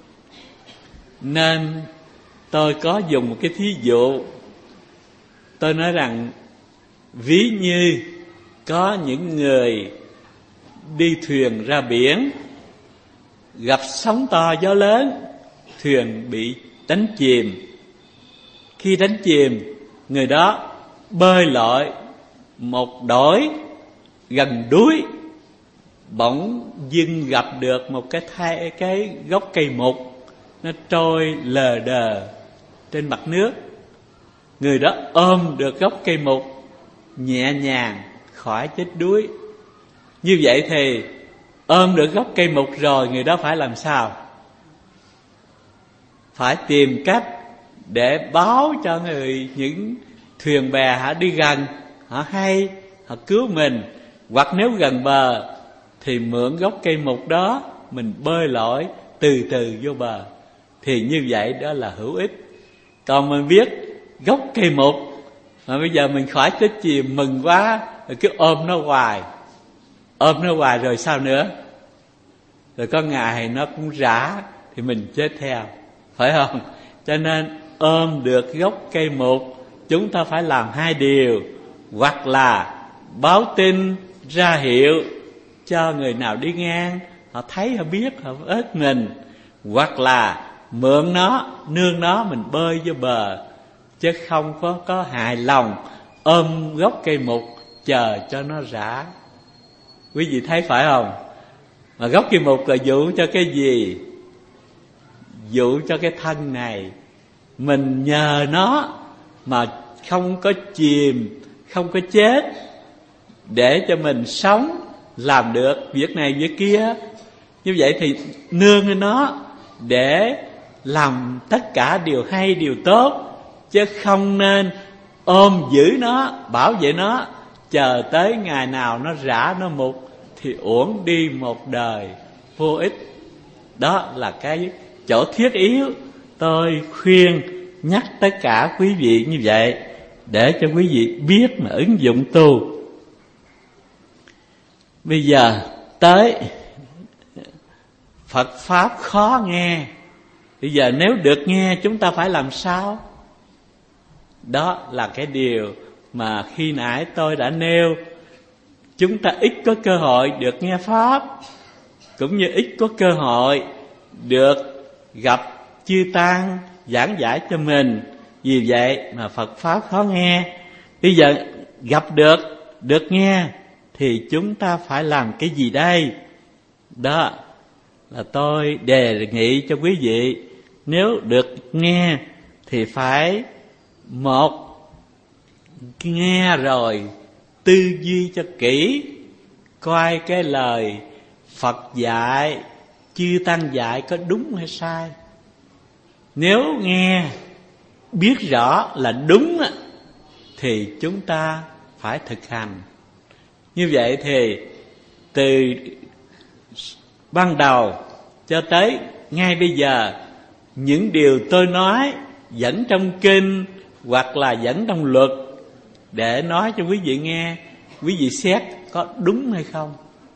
Nên tôi có dùng một cái thí dụ. Tôi nói rằng ví như có những người đi thuyền ra biển, gặp sóng to gió lớn, thuyền bị đánh chìm. Khi đánh chìm, người đó bơi lội một đổi gần đuối, bỗng dưng gặp được một cái gốc cây mục, nó trôi lờ đờ trên mặt nước. Người đó ôm được gốc cây mục, nhẹ nhàng khỏi chết đuối. Như vậy thì ôm được gốc cây mục rồi, người đó phải làm sao? Phải tìm cách để báo cho những thuyền bè họ đi gần, họ hay, họ cứu mình. Hoặc nếu gần bờ thì mượn gốc cây mục đó, mình bơi lội từ từ vô bờ. Thì như vậy đó là hữu ích. Còn mình biết gốc cây mục mà bây giờ mình khỏi chết chìm, mừng quá, rồi cứ ôm nó hoài, ôm nó hoài rồi sao nữa? Rồi có ngày nó cũng rã thì mình chết theo, phải không? Cho nên ôm được gốc cây mục, chúng ta phải làm hai điều: hoặc là báo tin ra hiệu cho người nào đi ngang, họ thấy họ biết họ ớt mình, hoặc là mượn nó, nương nó, mình bơi vô bờ, chứ không có hài lòng ôm gốc cây mục chờ cho nó rã. Quý vị thấy phải không? Mà gốc cây mục là dụ cho cái gì? Dụ cho cái thân này. Mình nhờ nó mà không có chìm, không có chết, để cho mình sống, làm được việc này việc kia. Như vậy thì nương lên nó để làm tất cả điều hay, điều tốt, chứ không nên ôm giữ nó, bảo vệ nó, chờ tới ngày nào nó rã, nó mục thì uổng đi một đời vô ích. Đó là cái chỗ thiết yếu tôi khuyên nhắc tất cả quý vị như vậy, để cho quý vị biết mà ứng dụng tu. Bây giờ tới Phật Pháp khó nghe. Bây giờ nếu được nghe chúng ta phải làm sao? Đó là cái điều mà khi nãy tôi đã nêu. Chúng ta ít có cơ hội được nghe Pháp, cũng như ít có cơ hội được gặp chư Tăng giảng giải cho mình. Vì vậy mà Phật Pháp khó nghe. Bây giờ gặp được nghe thì chúng ta phải làm cái gì đây? Đó là tôi đề nghị cho quý vị, nếu được nghe thì phải một, nghe rồi tư duy cho kỹ, coi cái lời Phật dạy, chư Tăng dạy có đúng hay sai. Nếu nghe biết rõ là đúng thì chúng ta phải thực hành. Như vậy thì từ ban đầu cho tới ngay bây giờ, những điều tôi nói dẫn trong kinh hoặc là dẫn trong luật để nói cho quý vị nghe, quý vị xét có đúng hay không.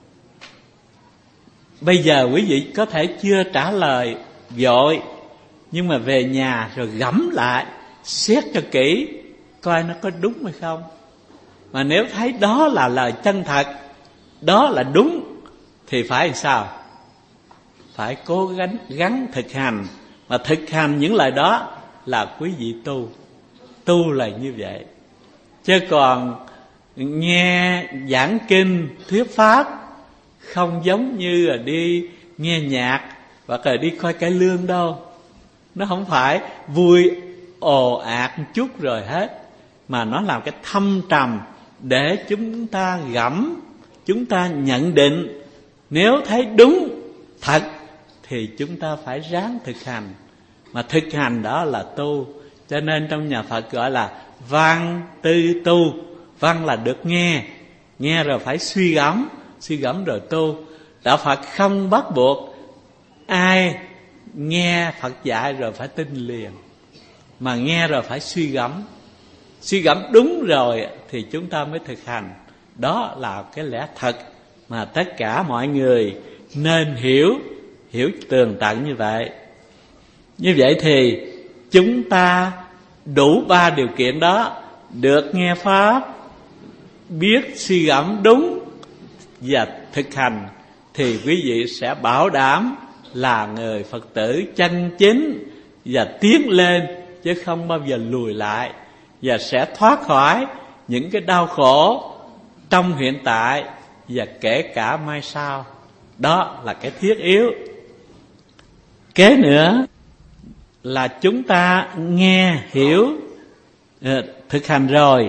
Bây giờ quý vị có thể chưa trả lời vội, nhưng mà về nhà rồi gẫm lại, xét cho kỹ, coi nó có đúng hay không. Mà nếu thấy đó là lời chân thật, đó là đúng, thì phải làm sao? Phải cố gắng thực hành. Mà thực hành những lời đó là quý vị tu. Tu là như vậy. Chứ còn nghe giảng kinh, thuyết pháp không giống như là đi nghe nhạc hoặc là đi coi cải lương đâu. Nó không phải vui ồ ạt một chút rồi hết, mà nó làm cái thâm trầm để chúng ta gẫm, chúng ta nhận định. Nếu thấy đúng thật thì chúng ta phải ráng thực hành. Mà thực hành đó là tu. Cho nên trong nhà Phật gọi là văn tư tu. Văn là được nghe rồi phải suy gẫm rồi tu. Đạo Phật không bắt buộc ai nghe Phật dạy rồi phải tin liền, mà nghe rồi phải suy gẫm đúng rồi thì chúng ta mới thực hành. Đó là cái lẽ thật mà tất cả mọi người nên hiểu tường tận như vậy. Như vậy thì chúng ta đủ ba điều kiện đó: được nghe Pháp, biết suy gẫm đúng và thực hành, thì quý vị sẽ bảo đảm là người Phật tử chân chính và tiến lên, chứ không bao giờ lùi lại, và sẽ thoát khỏi những cái đau khổ trong hiện tại và kể cả mai sau. Đó là cái thiết yếu. Kế nữa là chúng ta nghe, hiểu, thực hành rồi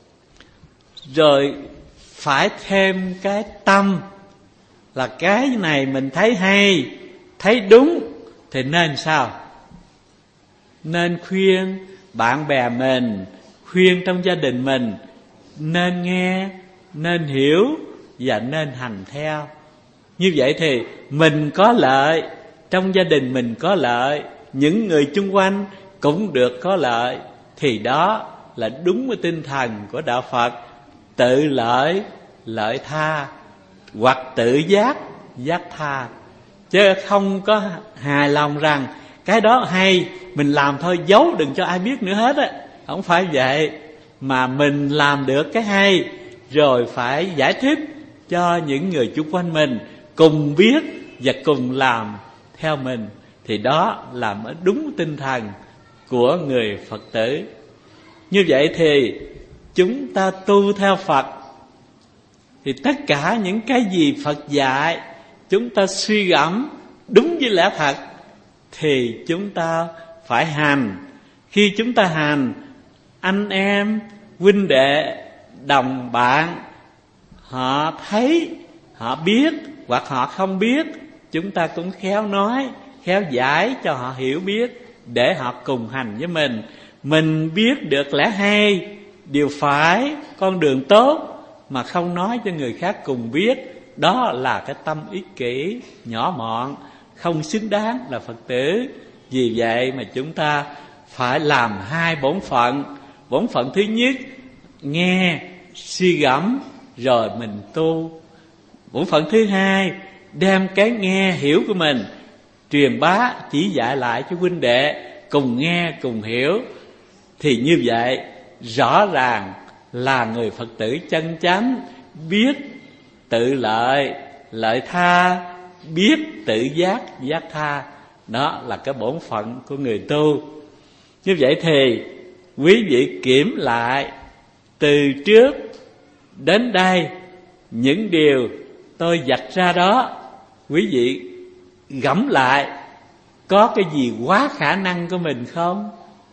phải thêm cái tâm, là cái này mình thấy hay, thấy đúng thì nên sao? Nên khuyên bạn bè mình, khuyên trong gia đình mình, nên nghe, nên hiểu và nên hành theo. Như vậy thì mình có lợi, trong gia đình mình có lợi, những người chung quanh cũng được có lợi. Thì đó là đúng với tinh thần của Đạo Phật: tự lợi, lợi tha, hoặc tự giác giác tha. Chứ không có hài lòng rằng cái đó hay, mình làm thôi, giấu đừng cho ai biết nữa hết á. Không phải vậy, mà mình làm được cái hay rồi phải giải thích cho những người chung quanh mình cùng biết và cùng làm theo mình. Thì đó là mới đúng tinh thần của người Phật tử. Như vậy thì chúng ta tu theo Phật, thì tất cả những cái gì Phật dạy chúng ta suy gẫm đúng với lẽ thật thì chúng ta phải hành. Khi chúng ta hành, anh em, huynh đệ, đồng bạn họ thấy, họ biết hoặc họ không biết, chúng ta cũng khéo nói, khéo giải cho họ hiểu biết để họ cùng hành với mình. Mình biết được lẽ hay, điều phải, con đường tốt mà không nói cho người khác cùng biết, đó là cái tâm ích kỷ, nhỏ mọn, không xứng đáng là Phật tử. Vì vậy mà chúng ta phải làm hai bổn phận. Bổn phận thứ nhất, nghe, suy gẫm rồi mình tu. Bổn phận thứ hai, đem cái nghe hiểu của mình truyền bá, chỉ dạy lại cho huynh đệ cùng nghe, cùng hiểu. Thì như vậy rõ ràng là người Phật tử chân chánh, biết tự lợi, lợi tha, biết tự giác, giác tha. Đó là cái bổn phận của người tu. Như vậy thì quý vị kiểm lại từ trước đến đây, những điều tôi vạch ra đó, quý vị gẫm lại có cái gì quá khả năng của mình không?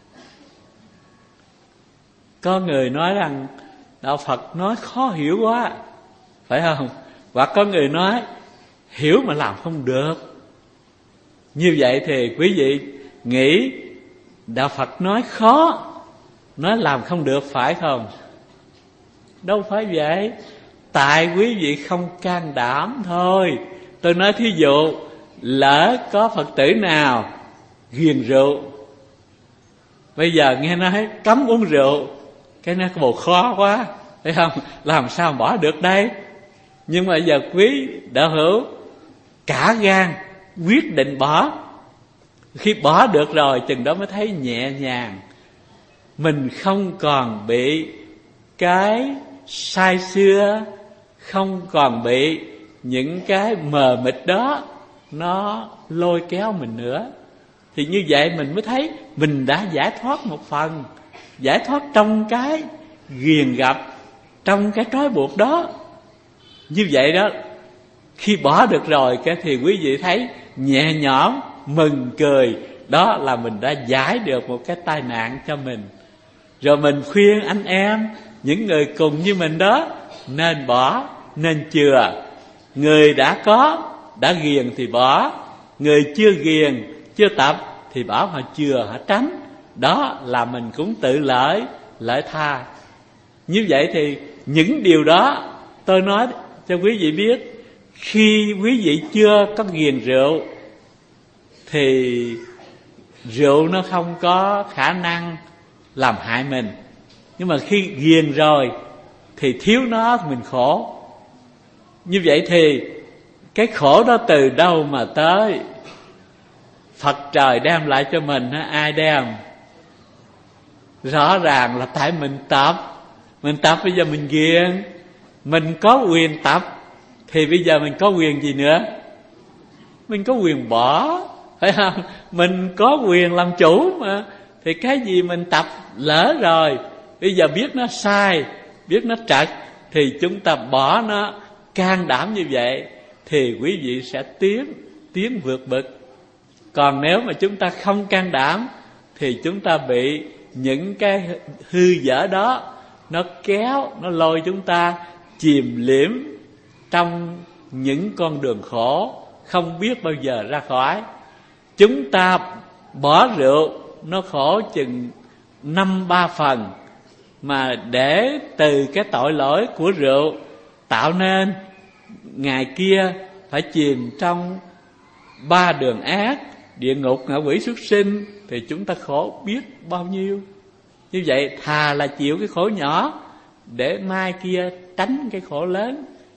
Có người nói rằng đạo Phật nói khó hiểu quá, phải không? Hoặc có người nói hiểu mà làm không được. Như vậy thì quý vị nghĩ đạo Phật nói khó, nói làm không được, phải không? Đâu phải vậy. Tại quý vị không can đảm thôi. Tôi nói thí dụ, lỡ có Phật tử nào ghiền rượu, bây giờ nghe nói cấm uống rượu, cái nó bộ khó quá, phải không? Làm sao bỏ được đây? Nhưng mà giờ quý đạo hữu cả gan quyết định bỏ. Khi bỏ được rồi, chừng đó mới thấy nhẹ nhàng. Mình không còn bị cái sai xưa, không còn bị những cái mờ mịt đó nó lôi kéo mình nữa. Thì như vậy mình mới thấy mình đã giải thoát một phần, giải thoát trong cái ghiền gặp, trong cái trói buộc đó. Như vậy đó, khi bỏ được rồi cái thì quý vị thấy nhẹ nhõm, mừng cười. Đó là mình đã giải được một cái tai nạn cho mình. Rồi mình khuyên anh em, những người cùng như mình đó, nên bỏ, nên chừa. Người đã có, đã ghiền thì bỏ. Người chưa ghiền, chưa tập thì bảo họ chừa, họ tránh. Đó là mình cũng tự lợi, lợi tha. Như vậy thì những điều đó tôi nói cho quý vị biết. Khi quý vị chưa có ghiền rượu thì rượu nó không có khả năng làm hại mình. Nhưng mà khi ghiền rồi thì thiếu nó mình khổ. Như vậy thì cái khổ đó từ đâu mà tới? Phật trời đem lại cho mình, ai đem? Rõ ràng là tại mình tập. Mình tập bây giờ mình ghiền. Mình có quyền tập thì bây giờ mình có quyền gì nữa? Mình có quyền bỏ, phải không? Mình có quyền làm chủ mà. Thì cái gì mình tập lỡ rồi, bây giờ biết nó sai, biết nó trật, thì chúng ta bỏ nó, can đảm như vậy thì quý vị sẽ tiến vượt bậc. Còn nếu mà chúng ta không can đảm thì chúng ta bị những cái hư dở đó nó kéo, nó lôi chúng ta chìm liễm trong những con đường khổ, không biết bao giờ ra khỏi. Chúng ta bỏ rượu nó khổ chừng 5-3 phần, mà để từ cái tội lỗi của rượu tạo nên ngày kia phải chìm trong 3 đường ác, địa ngục, ngạ quỷ, súc sinh, thì chúng ta khổ biết bao nhiêu. Như vậy thà là chịu cái khổ nhỏ để mai kia tránh cái khổ lớn.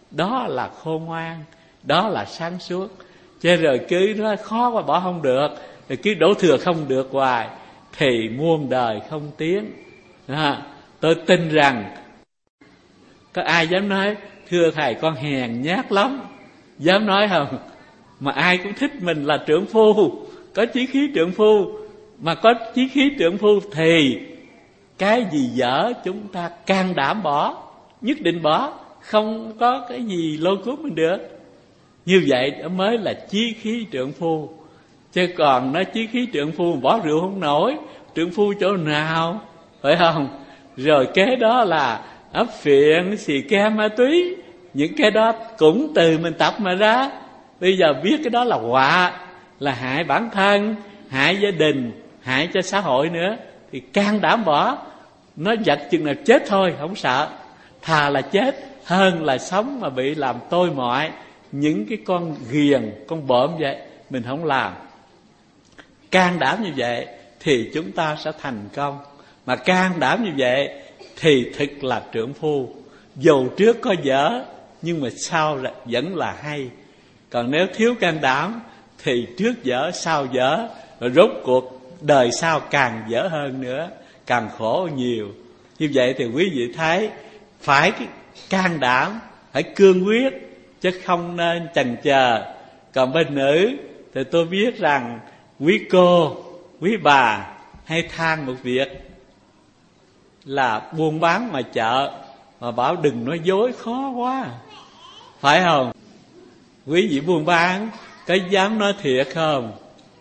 Đó là khôn ngoan, đó là sáng suốt. Chứ rồi cứ nói khó quá bỏ không được, rồi cứ đổ thừa không được hoài, thì muôn đời không tiến. Tôi tin rằng có ai dám nói thưa thầy con hèn nhát lắm, dám nói không? Mà ai cũng thích mình là trượng phu, có chí khí trượng phu. Mà có chí khí trượng phu thì cái gì dở chúng ta can đảm bỏ, nhất định bỏ, không có cái gì lôi cuốn mình được. Như vậy đó mới là chí khí trượng phu. Chứ còn nói chí khí trượng phu bỏ rượu không nổi, trượng phu chỗ nào, phải không? Rồi kế đó là ấp phiện, xì ke, ma túy, những cái đó cũng từ mình tập mà ra. Bây giờ biết cái đó là họa, là hại bản thân, hại gia đình, hại cho xã hội nữa, thì can đảm bỏ. Nó giật chừng nào chết thôi, không sợ. Thà là chết hơn là sống mà bị làm tôi mọi. Những cái con ghiền, con bợm vậy, mình không làm. Can đảm như vậy thì chúng ta sẽ thành công. Mà can đảm như vậy thì thực là trượng phu. Dù trước có dở, nhưng mà sau vẫn là hay. Còn nếu thiếu can đảm thì trước dở sau dở, rồi rốt cuộc đời sau càng dở hơn nữa, càng khổ nhiều. Như vậy thì quý vị thấy phải can đảm, phải cương quyết, chứ không nên chần chờ. Còn bên nữ thì tôi biết rằng quý cô, quý bà hay than một việc là buôn bán ngoài chợ mà bảo đừng nói dối khó quá, phải không? Quý vị buôn bán có dám nói thiệt không?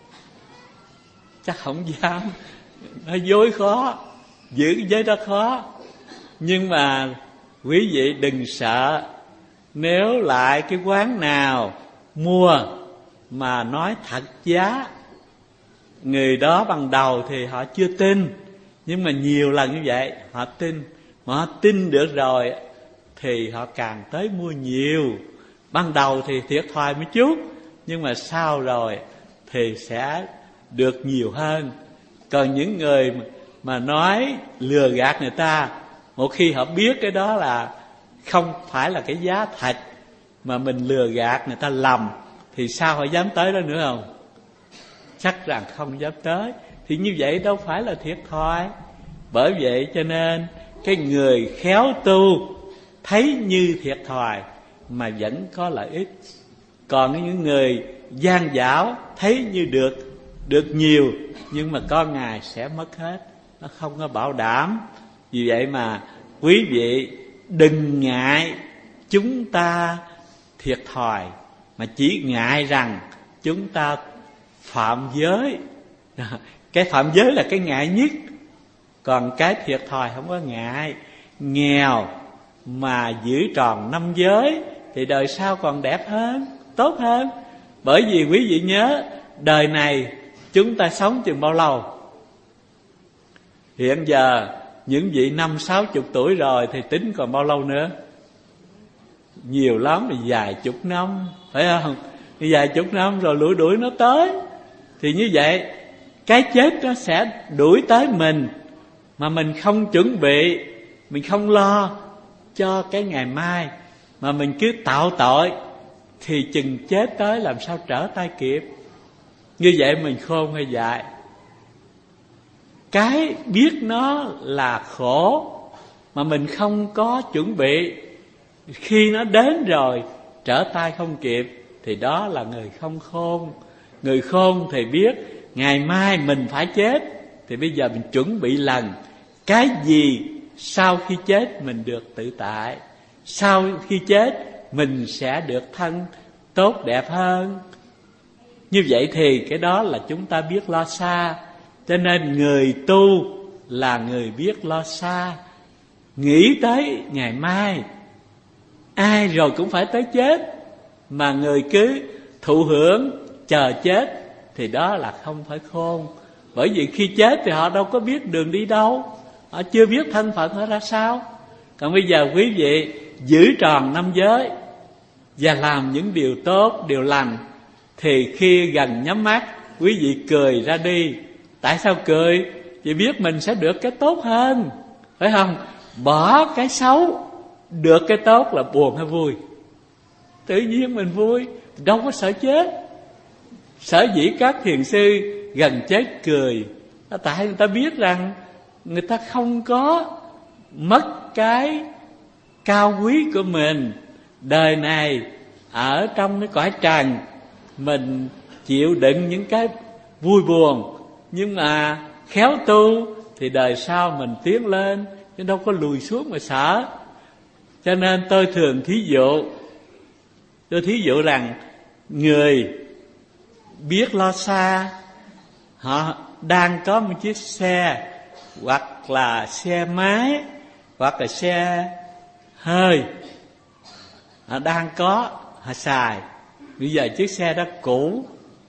Chắc không dám. Nói dối khó, giữ cái giới đó khó. Nhưng mà quý vị đừng sợ. Nếu lại cái quán nào mua mà nói thật giá, người đó ban đầu thì họ chưa tin, nhưng mà nhiều lần như vậy họ tin. Mà họ tin được rồi thì họ càng tới mua nhiều. Ban đầu thì thiệt thòi một chút, nhưng mà sau rồi thì sẽ được nhiều hơn. Còn những người mà nói lừa gạt người ta, một khi họ biết cái đó là không phải là cái giá thật, mà mình lừa gạt người ta lầm, thì sao họ dám tới đó nữa không? Chắc rằng không dám tới. Thì như vậy đâu phải là thiệt thòi. Bởi vậy cho nên cái người khéo tu thấy như thiệt thòi mà vẫn có lợi ích. Còn những người gian dảo thấy như được nhiều, nhưng mà có ngày sẽ mất hết, nó không có bảo đảm. Vì vậy mà quý vị đừng ngại chúng ta thiệt thòi, mà chỉ ngại rằng chúng ta phạm giới. Cái phạm giới là cái ngại nhất, còn cái thiệt thòi không có ngại. Nghèo mà giữ tròn 5 giới thì đời sau còn đẹp hơn, tốt hơn. Bởi vì quý vị nhớ, đời này chúng ta sống chừng bao lâu? Hiện giờ những vị 50-60 tuổi rồi thì tính còn bao lâu nữa? Nhiều lắm thì vài chục năm, phải không? Vài chục năm rồi lủi đuổi nó tới. Thì như vậy cái chết nó sẽ đuổi tới mình, mà mình không chuẩn bị, mình không lo cho cái ngày mai, mà mình cứ tạo tội, thì chừng chết tới làm sao trở tay kịp. Như vậy mình khôn hay dại? Cái biết nó là khổ mà mình không có chuẩn bị, khi nó đến rồi trở tay không kịp, thì đó là người không khôn. Người khôn thì biết ngày mai mình phải chết, thì bây giờ mình chuẩn bị lần. Cái gì sau khi chết mình được tự tại, sau khi chết mình sẽ được thân tốt đẹp hơn. Như vậy thì cái đó là chúng ta biết lo xa. Cho nên người tu là người biết lo xa, nghĩ tới ngày mai. Ai rồi cũng phải tới chết, mà người cứ thụ hưởng chờ chết thì đó là không phải khôn. Bởi vì khi chết thì họ đâu có biết đường đi đâu, họ chưa biết thân phận họ ra sao. Còn bây giờ quý vị giữ tròn 5 giới và làm những điều tốt, điều lành, thì khi gần nhắm mắt quý vị cười ra đi. Tại sao cười? Vì biết mình sẽ được cái tốt hơn, phải không? Bỏ cái xấu, được cái tốt là buồn hay vui? tự nhiên mình vui, đâu có sợ chết. Sở dĩ các thiền sư gần chết cười là tại người ta biết rằng người ta không có mất cái cao quý của mình. Đời này ở trong cái cõi trần mình chịu đựng những cái vui buồn, nhưng mà khéo tu thì đời sau mình tiến lên, chứ đâu có lùi xuống mà sợ. Cho nên tôi thường thí dụ rằng người biết lo xa, họ đang có một chiếc xe hoặc là xe máy hoặc là xe hơi, họ đang có, họ xài. Bây giờ chiếc xe đó cũ,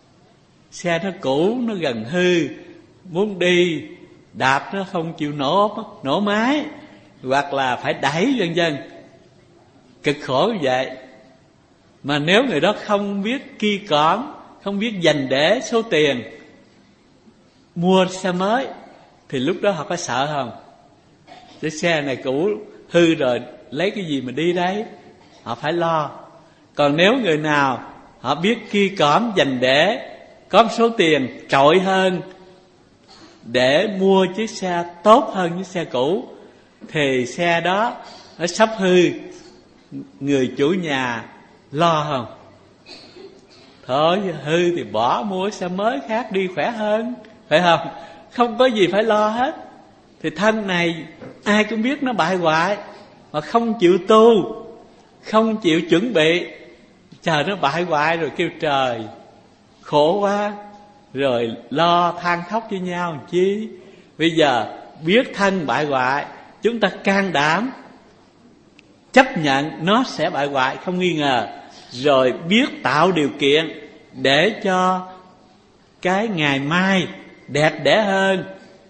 nó gần hư, muốn đi đạp nó không chịu nổ máy, hoặc là phải đẩy vân vân, cực khổ như vậy. Mà nếu người đó không biết ki cỏm, không biết dành để số tiền mua xe mới, thì lúc đó họ có sợ không? Cái xe này cũ hư rồi, lấy cái gì mà đi đấy? Họ phải lo. Còn nếu người nào họ biết ki cỏm dành để có số tiền trội hơn để mua chiếc xe tốt hơn chiếc xe cũ, thì xe đó nó sắp hư, người chủ nhà lo không? Thôi hư thì bỏ, mua xe mới khác đi khỏe hơn, phải không? Không có gì phải lo hết. Thì thân này ai cũng biết nó bại hoại, mà không chịu tu, không chịu chuẩn bị, chờ nó bại hoại rồi kêu trời khổ quá, rồi lo than khóc với nhau làm chi. Bây giờ biết thân bại hoại, chúng ta can đảm chấp nhận nó sẽ bại hoại không nghi ngờ, rồi biết tạo điều kiện để cho cái ngày mai đẹp đẽ hơn.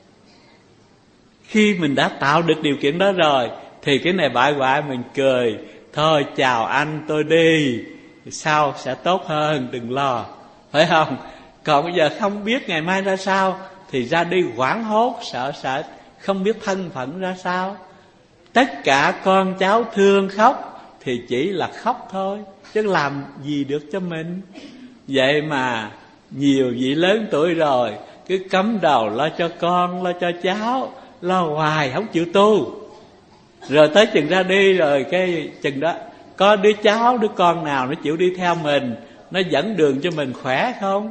Khi mình đã tạo được điều kiện đó rồi thì cái này bại hoại mình cười, thôi chào anh tôi đi, sau sẽ tốt hơn, đừng lo, phải không? Còn bây giờ không biết ngày mai ra sao thì ra đi hoảng hốt, sợ không biết thân phận ra sao. Tất cả con cháu thương khóc thì chỉ là khóc thôi, chứ làm gì được cho mình. Vậy mà nhiều vị lớn tuổi rồi cứ cắm đầu lo cho con, lo cho cháu, lo hoài không chịu tu. Rồi tới chừng ra đi rồi cái chừng đó có đứa cháu, đứa con nào nó chịu đi theo mình, nó dẫn đường cho mình khỏe không?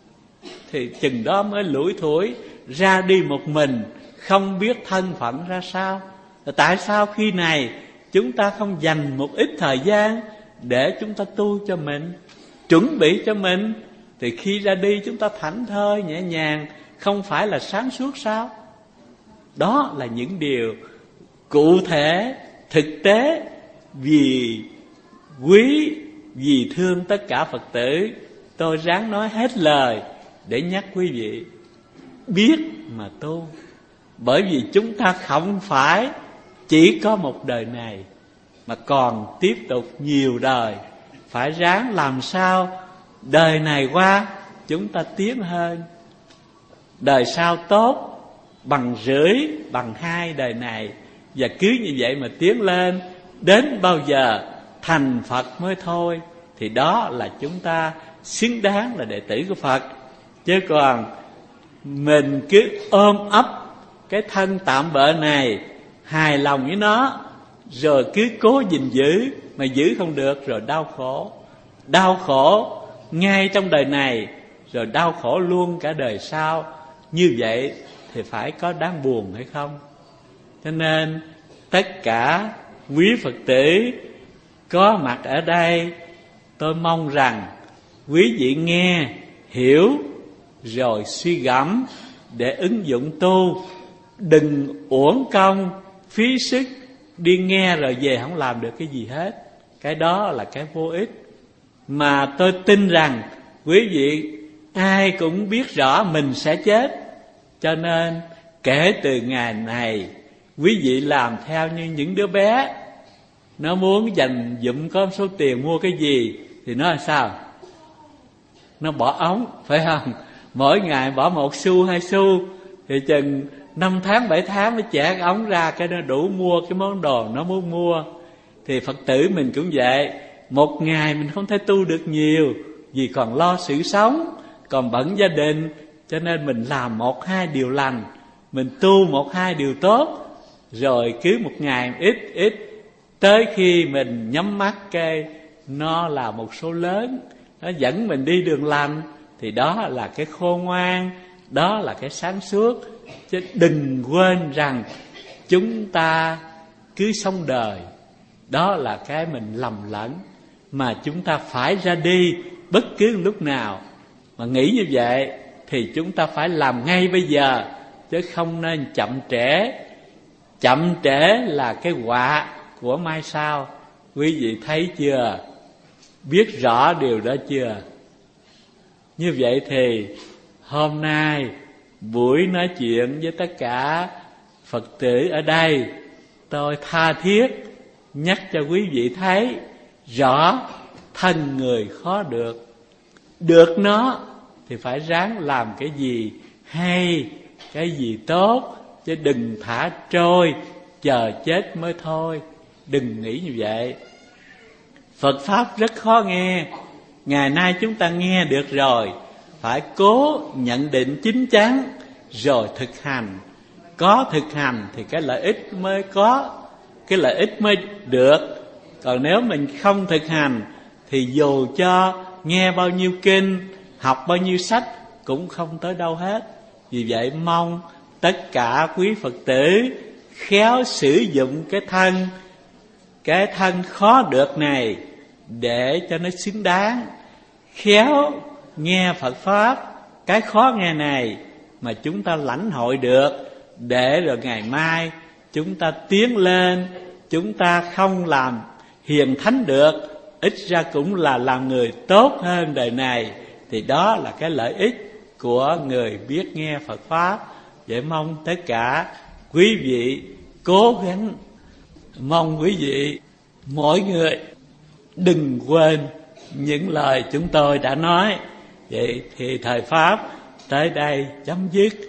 Thì chừng đó mới lủi thủi ra đi một mình, không biết thân phận ra sao. Tại sao khi này chúng ta không dành một ít thời gian để chúng ta tu cho mình, chuẩn bị cho mình, thì khi ra đi chúng ta thảnh thơi nhẹ nhàng, không phải là sáng suốt sao? Đó là những điều cụ thể, thực tế. Vì quý, vì thương tất cả Phật tử, tôi ráng nói hết lời để nhắc quý vị biết mà tu. Bởi vì chúng ta không phải chỉ có một đời này, mà còn tiếp tục nhiều đời. Phải ráng làm sao đời này qua chúng ta tiến hơn, đời sau tốt bằng rưỡi, bằng 2 đời này. Và cứ như vậy mà tiến lên, đến bao giờ thành Phật mới thôi. Thì đó là chúng ta xứng đáng là đệ tử của Phật. Chứ còn mình cứ ôm ấp cái thân tạm bợ này, hài lòng với nó, rồi cứ cố gìn giữ, mà giữ không được rồi đau khổ. Đau khổ ngay trong đời này, rồi đau khổ luôn cả đời sau. Như vậy thì phải có đáng buồn hay không? Cho nên tất cả quý Phật tử có mặt ở đây, tôi mong rằng quý vị nghe, hiểu, rồi suy gẫm để ứng dụng tu. Đừng uổng công, phí sức đi nghe rồi về không làm được cái gì hết. Cái đó là cái vô ích. Mà tôi tin rằng quý vị ai cũng biết rõ mình sẽ chết. Cho nên kể từ ngày này, quý vị làm theo như những đứa bé, nó muốn dành dụm có số tiền mua cái gì thì nó là sao? Nó bỏ ống, phải không? Mỗi ngày bỏ 1 xu 2 xu, thì chừng 5 tháng 7 tháng nó chẻ cái ống ra, cái nó đủ mua cái món đồ nó muốn mua. Thì Phật tử mình cũng vậy. một ngày mình không thể tu được nhiều, vì còn lo sự sống, còn bận gia đình, cho nên mình làm 1-2 điều lành, mình tu 1-2 điều tốt, rồi cứ một ngày ít, tới khi mình nhắm mắt cái nó là một số lớn, nó dẫn mình đi đường lành, thì đó là cái khôn ngoan, đó là cái sáng suốt. Chứ đừng quên rằng chúng ta cứ sống đời, đó là cái mình lầm lẫn, mà chúng ta phải ra đi bất cứ lúc nào. Mà nghĩ như vậy thì chúng ta phải làm ngay bây giờ, chứ không nên chậm trễ. Chậm trễ là cái họa của mai sau. Quý vị thấy chưa? Biết rõ điều đó chưa? Như vậy thì hôm nay buổi nói chuyện với tất cả Phật tử ở đây, tôi tha thiết nhắc cho quý vị thấy rõ thân người khó được. Được nó thì phải ráng làm cái gì hay, cái gì tốt, chứ đừng thả trôi chờ chết mới thôi. Đừng nghĩ như vậy. Phật Pháp rất khó nghe. Ngày nay chúng ta nghe được rồi, phải cố nhận định chín chắn rồi thực hành. Có thực hành thì cái lợi ích mới có, cái lợi ích mới được. Còn nếu mình không thực hành thì dù cho nghe bao nhiêu kinh, học bao nhiêu sách cũng không tới đâu hết. Vì vậy mong tất cả quý Phật tử khéo sử dụng cái thân khó được này để cho nó xứng đáng. Khéo nghe Phật Pháp, cái khó nghe này mà chúng ta lãnh hội được, để rồi ngày mai chúng ta tiến lên. Chúng ta không làm hiền thánh được, ít ra cũng là làm người tốt hơn đời này. Thì đó là cái lợi ích của người biết nghe Phật Pháp. Vậy mong tất cả quý vị cố gắng, mong quý vị mỗi người đừng quên những lời chúng tôi đã nói. Vậy thì thời Pháp tới đây chấm dứt.